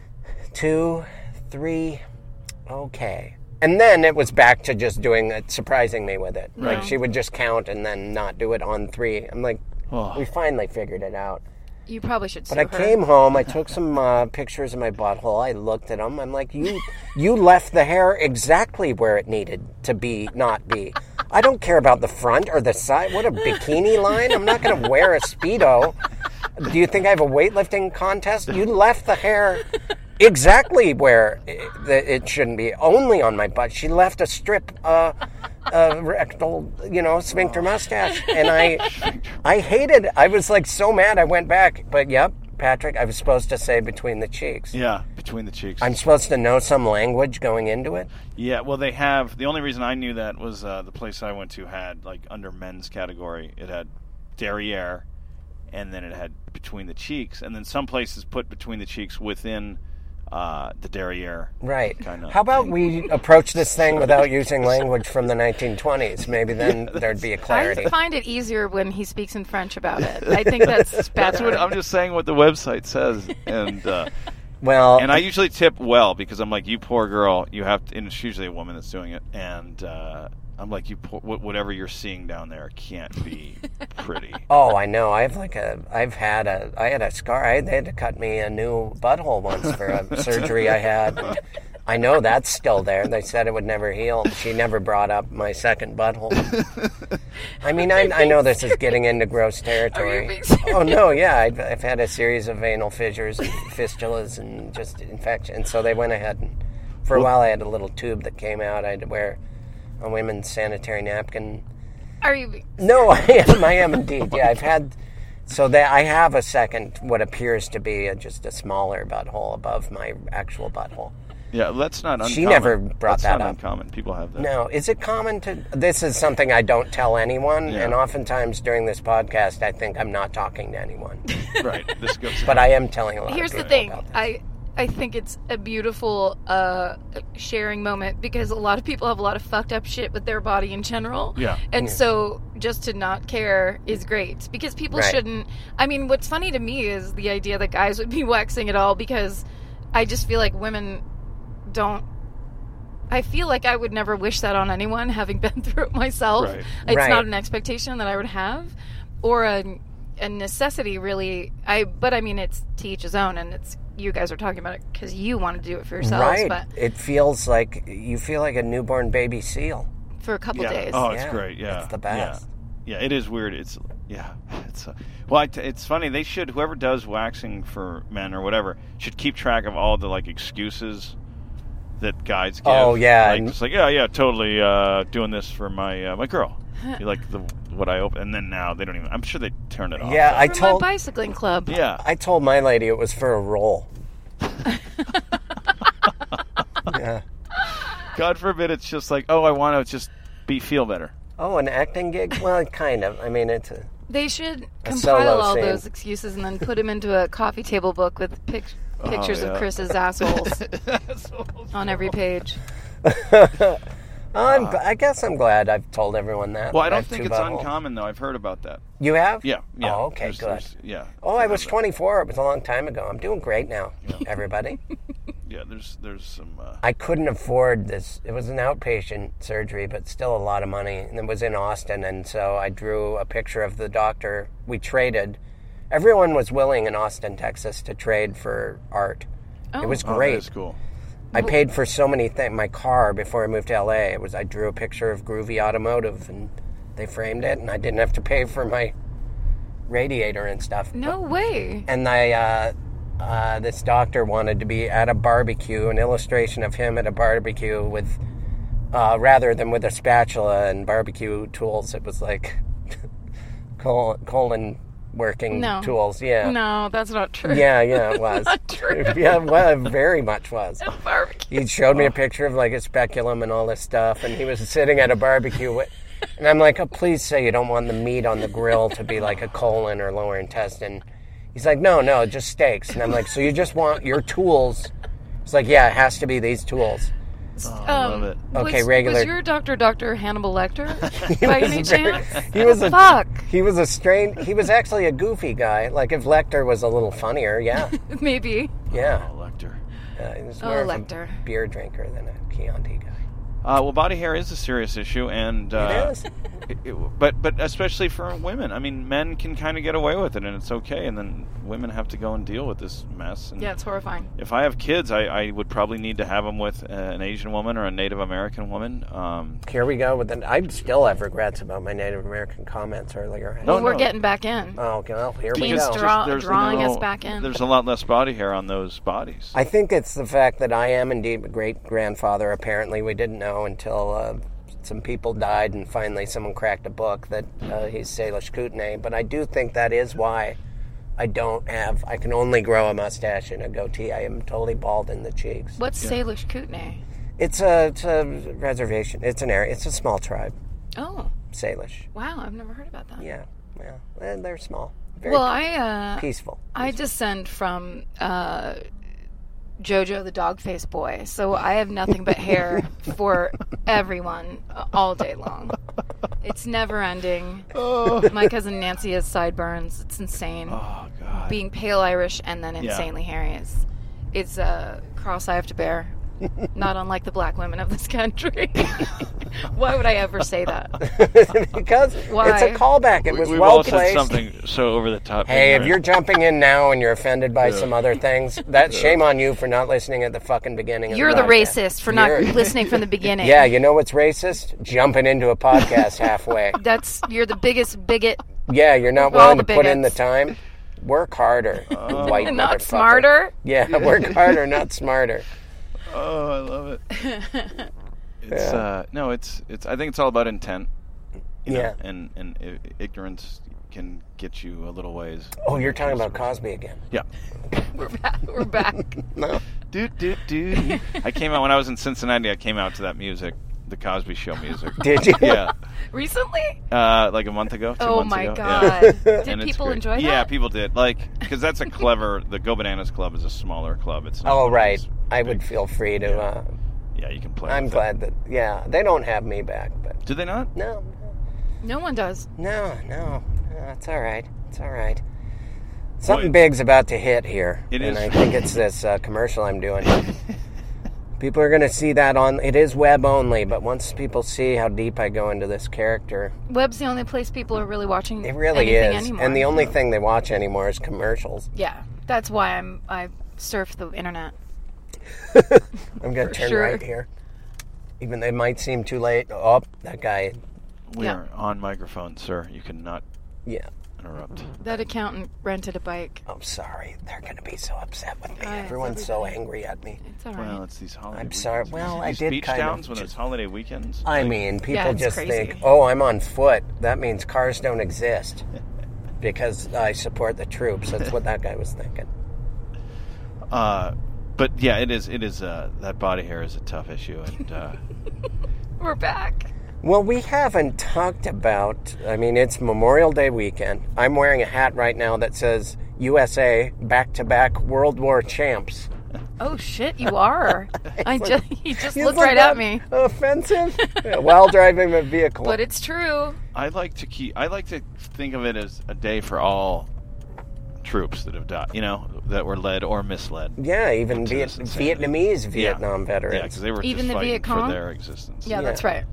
two, three, okay." And then it was back to just doing it, surprising me with it. Like she would just count and then not do it on three. I'm like, Oh. we finally figured it out. You probably should. But I came home, I took some uh, pictures of my butthole, I looked at them, I'm like, you you left the hair exactly where it needed to be, not be. I don't care about the front or the side. What a bikini line. I'm not going to wear a Speedo. Do you think I have a weightlifting contest? You left the hair exactly where it, it shouldn't be, only on my butt. She left a strip, uh, uh, rectal, you know, sphincter mustache. And I, I hated, I was like so mad I went back. But yep, Patrick, I was supposed to say between the cheeks. Yeah, between the cheeks. I'm supposed to know some language going into it? Yeah, well, they have. The only reason I knew that was uh, the place I went to had, like, under men's category, it had derriere, and then it had between the cheeks, and then some places put between the cheeks within uh, the derriere. Right. Kinda How about thing. we approach this thing without using language from the nineteen twenties? Maybe then there'd be a clarity. I find it easier when he speaks in French about it. I think that's better. That's what I'm just saying. What the website says, and uh, Well, and I usually tip well because I'm like, you poor girl, you have to. And it's usually a woman that's doing it, and uh, I'm like, you poor, wh- whatever you're seeing down there can't be pretty. oh, I know. I've like a, I've had a, I had a scar. I, they had to cut me a new butthole once for a surgery I had. And I know that's still there. They said it would never heal. She never brought up my second butthole. I mean, I, I know this is getting into gross territory. being serious? Oh no, yeah, I've, I've had a series of anal fissures and fistulas and just infection. And so they went ahead and, for a while, I had a little tube that came out. I had to wear a women's sanitary napkin. Are you? No, I am. I am indeed. Yeah, I've had. So that I have a second, what appears to be a, just a smaller butthole above my actual butthole. Yeah, that's not uncommon. She never brought that's that not up. uncommon. People have that. No, is it common to? This is something I don't tell anyone, Yeah. and oftentimes during this podcast, I think I'm not talking to anyone, Right. This goes. but I am telling a lot Here's of the people thing. about this. I I think it's a beautiful uh, sharing moment because a lot of people have a lot of fucked up shit with their body in general. Yeah. And so just to not care is great because people Right. shouldn't. I mean, what's funny to me is the idea that guys would be waxing it all because I just feel like women don't. I feel like I would never wish that on anyone, having been through it myself. Right. It's Right. not an expectation that I would have, or a, a necessity, really. I, but I mean, it's to each his own, and it's you guys are talking about it because you want to do it for yourselves. Right. But It feels like you feel like a newborn baby seal. for a couple Yeah. days, Oh, it's Yeah, great. Yeah, it's the best. Yeah, yeah, it is weird. It's yeah, it's uh, well, I t- it's funny. They should whoever does waxing for men or whatever should keep track of all the like excuses that guys give. Oh, yeah, like, and- it's like yeah, yeah, totally uh, doing this for my uh, my girl. You like the what I open, and then now they don't even. I'm sure they turn it off. Yeah, I For told my bicycling club. yeah. I told my lady it was for a role. Yeah. God forbid it's just like, oh, I want to just be feel better. Oh, an acting gig? Well, kind of. I mean, it's a... They should A compile solo all scene. those excuses and then put them into a coffee table book with pic- pictures yeah. of Chris's assholes on every page. I'm, I guess I'm glad I've told everyone that. Well, I I don't have think two it's buttholes. uncommon though. I've heard about that. You have? Yeah, yeah. Oh, okay, There's- good. there's- yeah. Oh, I was twenty-four. It was a long time ago. I'm doing great now, everybody. Yeah, there's there's some. Uh, I couldn't afford this. It was an outpatient surgery, but still a lot of money. And it was in Austin, and so I drew a picture of the doctor. We traded. Everyone was willing in Austin, Texas, to trade for art. It was oh, great. that's cool. I paid for so many things. My car before I moved to L A. It was I drew a picture of Groovy Automotive, and they framed it, and I didn't have to pay for my radiator and stuff. No way. And I, uh, uh, this doctor wanted to be at a barbecue, an illustration of him at a barbecue with, uh, rather than with a spatula and barbecue tools. It was like col- colon working No. tools. Yeah. No, that's not true. Yeah, yeah, it was. Not true. Yeah, well, it very much was. Barbecue. He showed me a picture of like a speculum and all this stuff, and he was sitting at a barbecue with, and I'm like, oh, please say you don't want the meat on the grill to be like a colon or lower intestine. He's like, no, no, just steaks. And I'm like, so you just want your tools? He's like, yeah, it has to be these tools. Oh, I love it. Okay, was, regular- Was your doctor Doctor Hannibal Lecter? He By was any very- chance? He was a Fuck. He was a strange. He was actually a goofy guy. Like if Lecter was a little funnier, yeah, Maybe. yeah. Oh, Lecter. Uh, he was Oh, more of Lecter. a beer drinker than a Chianti guy. Uh, well, body hair is a serious issue, and uh, It is. it- it- but but especially for women. I mean, men can kind of get away with it, and it's okay, and then women have to go and deal with this mess. And Yeah, it's horrifying. if I have kids, I, I would probably need to have them with uh, an Asian woman or a Native American woman. Um, Here we go with the. I still have regrets about my Native American comments earlier. No, Well, we're no. getting back in. Oh, okay, well, here we Team's go. draw- there's drawing no- us back in. There's a lot less body hair on those bodies. I think it's the fact that I am indeed a great grandfather. Apparently, we didn't know until uh, some people died, and finally someone cracked a book that uh, he's Salish Kootenai. But I do think that is why I don't have. I can only grow a mustache and a goatee. I am totally bald in the cheeks. What's Salish Kootenai? It's a, it's a reservation. It's an area. It's a small tribe. Oh, Salish. wow. I've never heard about that. Yeah, yeah. And they're small. Very Well, I uh, peaceful. I descend from uh, Jojo the dog-faced boy, so I have nothing but hair for everyone uh, all day long. It's never ending. My cousin Nancy has sideburns. It's insane. Oh God. Being pale Irish and then Yeah. insanely hairy is it's a cross I have to bear. Not unlike the black women of this country. Why would I ever say that? Because Why? it's a callback. It was We've well all said placed. something so over the top. Hey, if ignorant. you're jumping in now and you're offended by some other things, that's shame on you for not listening at the fucking beginning of You're the the podcast. racist for not You're- listening from the beginning. Yeah, you know what's racist? Jumping into a podcast halfway. That's you're the biggest bigot. Yeah, you're not We're all willing to the put in the bigots. time. Work harder, white Not motherfucker. smarter. Yeah, work harder, not smarter. Oh, I love it. It's Yeah. uh, no, it's it's. I think it's all about intent. you know, Yeah. and and i- ignorance can get you a little ways. Oh, you're talking about Cosby again. Yeah. We're back. We're back. No. Do do do. I came out when I was in Cincinnati. I came out to that music, the Cosby Show music. Did you? Yeah. Recently? Uh, like a month ago. Two Oh months my ago. god. Yeah. Did And it's people great. enjoy that? Yeah, people did. Like, because that's a clever. The Go Bananas Club is a smaller club. It's not Oh, one of right. these I big- would feel free to. Uh, Yeah, you can play. I'm with glad that. Yeah, they don't have me back, but It. Did they not? no, No one does. no, no, no. It's all right. It's all right. Something Well, big's about to hit here, It and is. I think it's this uh, commercial I'm doing. People are going to see that on. It is web only, but once people see how deep I go into this character, Web's the only place people are really watching it really anything is. anymore. And the only thing they watch anymore is commercials. Yeah, that's why I'm I surf the internet. I'm going to turn sure. right here. Even though it might seem too late. Oh, that guy. We Yeah. are on microphone, sir. You cannot. Yeah. interrupt. That accountant rented a bike. I'm sorry. They're going to be so upset with me. Oh, it's Everyone's so everybody. angry at me. It's all right. Well, it's these holiday I'm weekends. sorry. Well, I These did beach kind of towns when just- it's holiday weekends. I like, mean, people Yeah, it's just crazy. think, oh, I'm on foot. That means cars don't exist because I support the troops. That's what that guy was thinking. Uh, but yeah, it is. It is. Uh, that body hair is a tough issue, and uh, We're back. Well, we haven't talked about, I mean, it's Memorial Day weekend. I'm wearing a hat right now that says U S A back-to-back World War champs. Oh shit, you are. I like- just he just Is looked that right at me. Offensive? Yeah, while driving a vehicle. But it's true. I like to keep. I like to think of it as a day for all troops that have died. You know, that were led or misled. yeah, even To Viet- this insanity. Vietnamese Vietnam Yeah, veterans. because they were Even just the fighting Viet for Cong? their existence. Yeah, Yeah. that's right.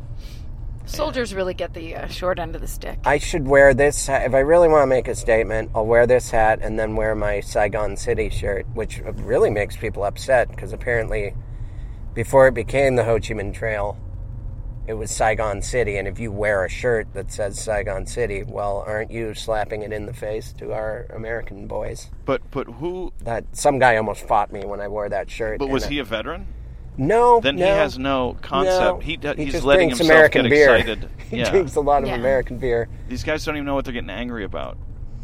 Soldiers really get the uh, short end of the stick. I should wear this hat. If I really want to make a statement, I'll wear this hat and then wear my Saigon City shirt, which really makes people upset because apparently before it became the Ho Chi Minh Trail, it was Saigon City. And if you wear a shirt that says Saigon City, well, aren't you slapping it in the face to our American boys? But but who? That some guy almost fought me when I wore that shirt. But was and he I- a veteran? No, Then no, he has no concept. no. He d- He he's just letting drinks himself American get beer. excited. He Yeah. drinks a lot of Yeah. American beer. These guys don't even know what they're getting angry about.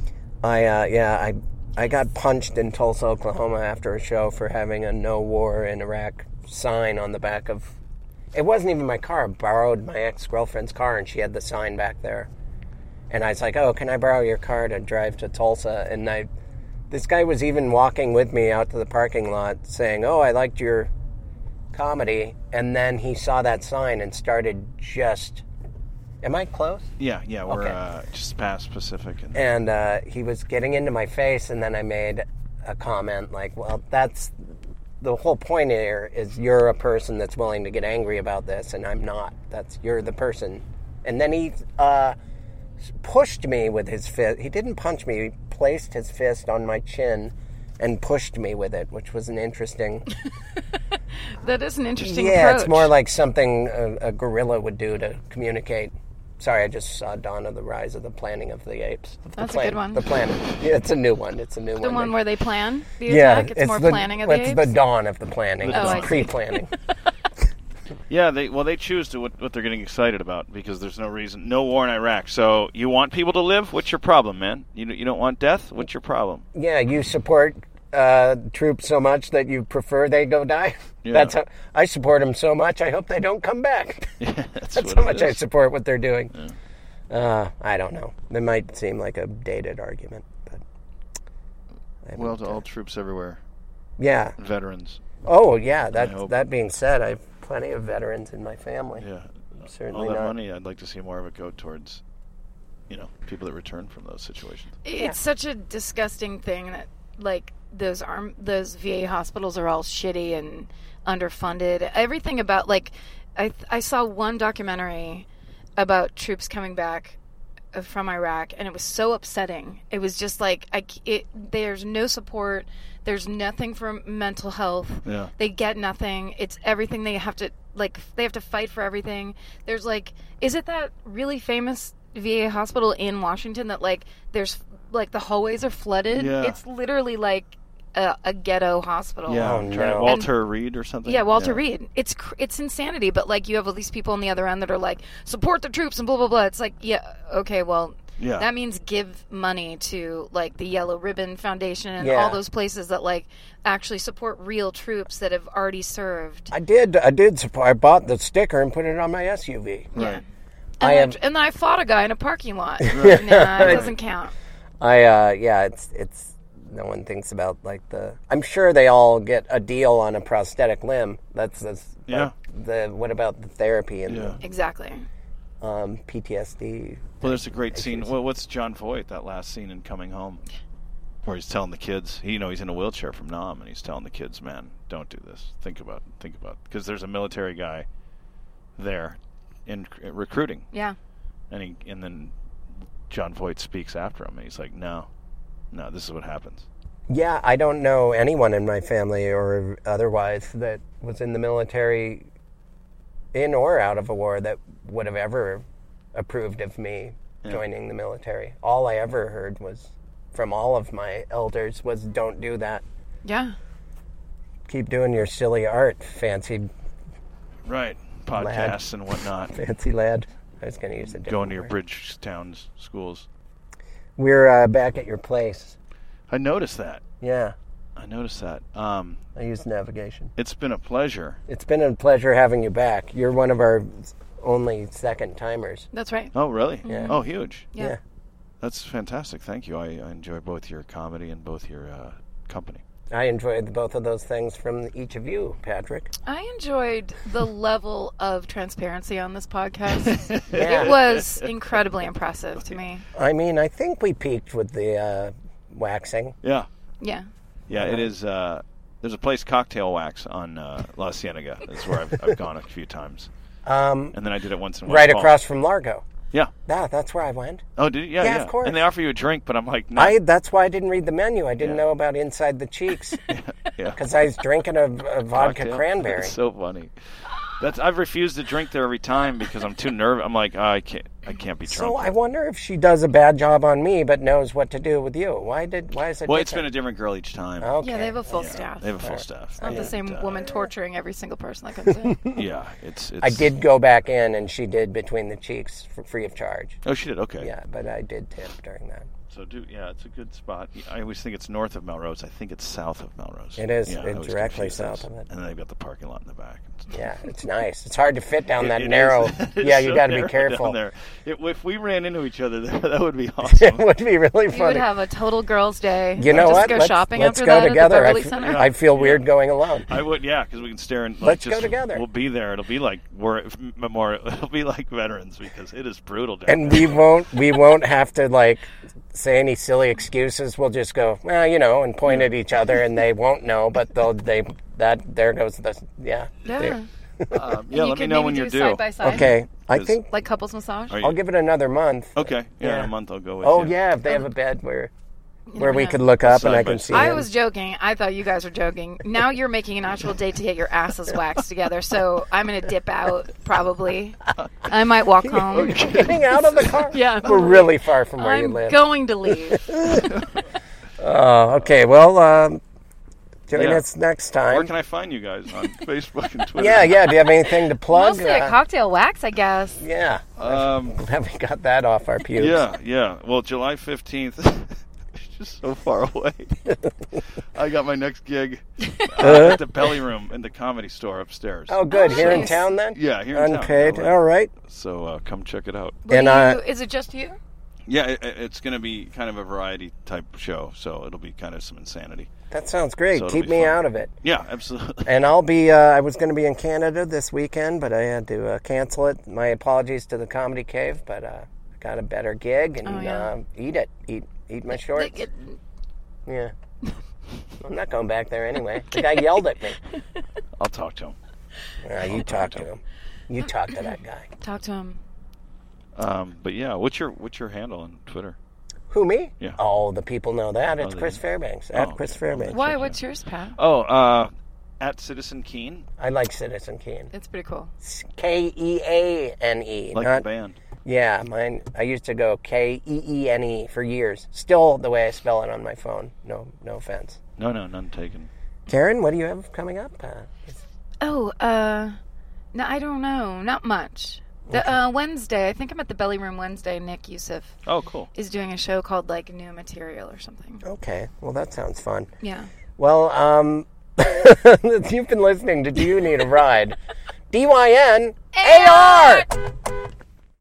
I uh, yeah, I I got punched in Tulsa, Oklahoma after a show for having a no war in Iraq sign on the back of. It wasn't even my car. I borrowed my ex-girlfriend's car, and she had the sign back there. And I was like, "Oh, can I borrow your car to drive to Tulsa?" And I, this guy was even walking with me out to the parking lot, saying, "Oh, I liked your comedy." And then he saw that sign and started just. Am I close? Yeah, yeah, we're Okay. uh, just past Pacific. And, And uh, he was getting into my face, and then I made a comment like, well, that's the whole point here is you're a person that's willing to get angry about this, and I'm not. That's you're the person. And then he uh, pushed me with his fist. He didn't punch me. He placed his fist on my chin and pushed me with it, which was an interesting... That is an interesting yeah, approach. it's more like something a, a gorilla would do to communicate. Sorry, I just saw Dawn of the Rise of the Planning of the Apes. The That's a plan- good one. The planet. Yeah, it's a new one. It's a new the one. one They- where they plan the yeah, attack. It's, more the, planning of the it's apes. the dawn of the planning. The Oh, I It's see. pre-planning. yeah, they well they choose to what, what they're getting excited about because there's no reason, no war in Iraq. So you want people to live? What's your problem, man? You you don't want death? What's your problem? Yeah, you support uh, troops so much that you prefer they go die. Yeah. That's how I support them so much. I hope they don't come back. Yeah, that's That's what how it much I is. support what they're doing. Uh, I don't know. It might seem like a dated argument, but I Well, haven't, to uh, all troops everywhere, yeah. veterans. Oh, yeah. I That hope- that being said, I have plenty of veterans in my family. Yeah, Certainly all that not. money, I'd like to see more of it go towards, you know, people that return from those situations. It's such a disgusting thing that like those arm those V A hospitals are all shitty and underfunded. Everything about like I I saw one documentary about troops coming back uh, from Iraq, and it was so upsetting. It was just like I c- it, there's no support. There's nothing for mental health. Yeah. They get nothing. It's everything they have to like. They have to fight for everything. There's like, is it that really famous V A hospital in Washington that like there's like the hallways are flooded? Yeah. It's literally like a, a ghetto hospital. Yeah, Oh, I'm trying- no. Walter Reed or something. Yeah, Walter Reed. It's cr- it's insanity, but like you have all these people on the other end that are like support the troops and blah blah blah. It's like, yeah, okay, well, Yeah. that means give money to like the Yellow Ribbon Foundation and Yeah. all those places that like actually support real troops that have already served. I did. I did support. I bought the sticker and put it on my S U V. Yeah. Right. And, I then, have- and then I fought a guy in a parking lot. Nah, it doesn't count. I uh yeah, it's it's no one thinks about like the I'm sure they all get a deal on a prosthetic limb. That's, that's Yeah. like the what about the therapy and Yeah. Exactly. the um, P T S D? Well, there's a great scene. Well, what's John Voight, that last scene in Coming Home, where he's telling the kids, he, you know, he's in a wheelchair from Nam, and he's telling the kids, man, don't do this. Think about, think about, because there's a military guy there in uh, recruiting, Yeah. and he, and then John Voight speaks after him, and he's like, no, no, this is what happens. Yeah, I don't know anyone in my family or otherwise that was in the military in or out of a war that would have ever approved of me Yeah. joining the military. All I ever heard was from all of my elders was, don't do that. Yeah. Keep doing your silly art, fancy Right. Podcasts and whatnot. fancy lad. I was going to use a different Going to your word. bridge towns, schools. We're uh, back at your place. I noticed that. Yeah, I noticed that. Um, I use navigation. it's been a pleasure. It's been a pleasure having you back. You're one of our only second timers. That's right. Oh, really? Yeah. Oh, huge. Yeah. Yeah. That's fantastic. Thank you. I, I enjoy both your comedy and both your uh, company. I enjoyed both of those things from each of you, Patrick. I enjoyed the level of transparency on this podcast. Yeah. It was incredibly impressive to me. I mean, I think we peaked with the uh, waxing. Yeah. Yeah. Yeah, it is. Uh, there's a place, Cocktail Wax, on uh, La Cienega. That's where I've, I've gone a few times. Um, And then I did it once in West right Palm. across from Largo. Yeah. Yeah, that's where I went. Oh, did you? Yeah, Yeah, yeah. of course. And they offer you a drink, but I'm like, no. I. That's why I didn't read the menu. I didn't Yeah. know about Inside the Cheeks yeah. because I was drinking a, a vodka Cocktail. cranberry. That's so funny. That's I've refused to drink there every time because I'm too nervous. I'm like, oh, I can't. I can't be drunk. So I wonder if she does a bad job on me, but knows what to do with you. Why did? Why is it? well, it's been a different? different girl each time. Okay. Yeah, they have a full Yeah, staff. They have a full staff. Not the And, same uh, woman torturing every single person that comes in. Yeah, it's, it's. I did go back in, and she did between the cheeks for free of charge. Oh, she did. Okay. Yeah, but I did tip during that. So do yeah, it's a good spot. I always think it's north of Melrose. I think it's south of Melrose. It is. Yeah, I It's always directly confuse south those. of it. And then they've got the parking lot in the back. Yeah, it's nice. It's hard to fit down It- that it is- narrow. it Yeah, is you so got to narrow be careful. down there. It, if we ran into each other there, that would be It awesome. would be really You would funny. have a total girls' day. You know Just what? go let's shopping let's after go that together. at I the f- Beverly Center. I feel weird going alone. I would, yeah, because we can stare and like, Let's just, go together. We'll be there. It'll be like we're memorial. It'll be like veterans because it is brutal down And there. we won't we won't have to like say any silly excuses. We'll just go, well, you know, and point at each other, and they won't know, but they'll they that there goes the yeah. Yeah. there. Um, And yeah, you let me could know maybe when do you're due. side by side. Okay, I Is- think Like couples massage. Are you- I'll give it another month. Okay, yeah, in Yeah. a month I'll go with Oh you. yeah, if they have a bed where You where never we know. could look up and Side I by can see side. I him. was joking. I thought you guys were joking. Now you're making an actual date to get your asses waxed together. So I'm gonna dip out probably. I might walk home. Getting out of the car. Yeah. We're really far from where you I'm live. going to leave. Oh, okay. Well, um, join Yeah. us next time. Where can I find you guys on Facebook and Twitter? Yeah, yeah. Do you have anything to plug? Mostly a Uh, cocktail wax, I guess. yeah. Um, Have we got that off our pubes? yeah, yeah. Well, July fifteenth. It's just so far away. I got my next gig uh, at the Belly Room in the Comedy Store upstairs. Oh, good. Oh, Here in nice. town, then? Yeah, here in town, Unpaid. L A. All right. So uh, come check it out. Will And, you- uh, is it just you? Yeah, it, it's going to be kind of a variety type show, so it'll be kind of some insanity. That sounds great. So it'll Keep be me fun. out of it. Yeah, absolutely. And I'll be, uh, I was going to be in Canada this weekend, but I had to uh, cancel it. My apologies to the Comedy Cave, but uh, got a better gig and Oh, yeah. uh, eat it. Eat eat my shorts. It- Yeah. I'm not going back there anyway. The guy yelled at me. I'll talk to him. Uh, you talk to him. You talk to that guy. Talk to him. Um, but yeah, what's your what's your handle on Twitter? Who, me? Yeah. Oh, the people know that. It's they Chris do. Fairbanks. Oh, At Chris okay. Fairbanks. Why? What's yours, Pat? Oh, uh, at Citizen Keen, I like Citizen Kane. It's pretty cool. K E A N E. like not, the band. Yeah, mine. I used to go K E E N E for years. Still the way I spell it on my phone. No, no offense. No, no, none taken. Karen, what do you have coming up? Uh, Oh, uh, no, I don't know. Not much. The, uh, Wednesday, I think I'm at the Belly Room Wednesday. Nick Youssef Oh, cool. is doing a show called like New Material or something. okay, well that sounds fun. Yeah. Well, um, you've been listening to Do You Need a Ride? D Y N A R.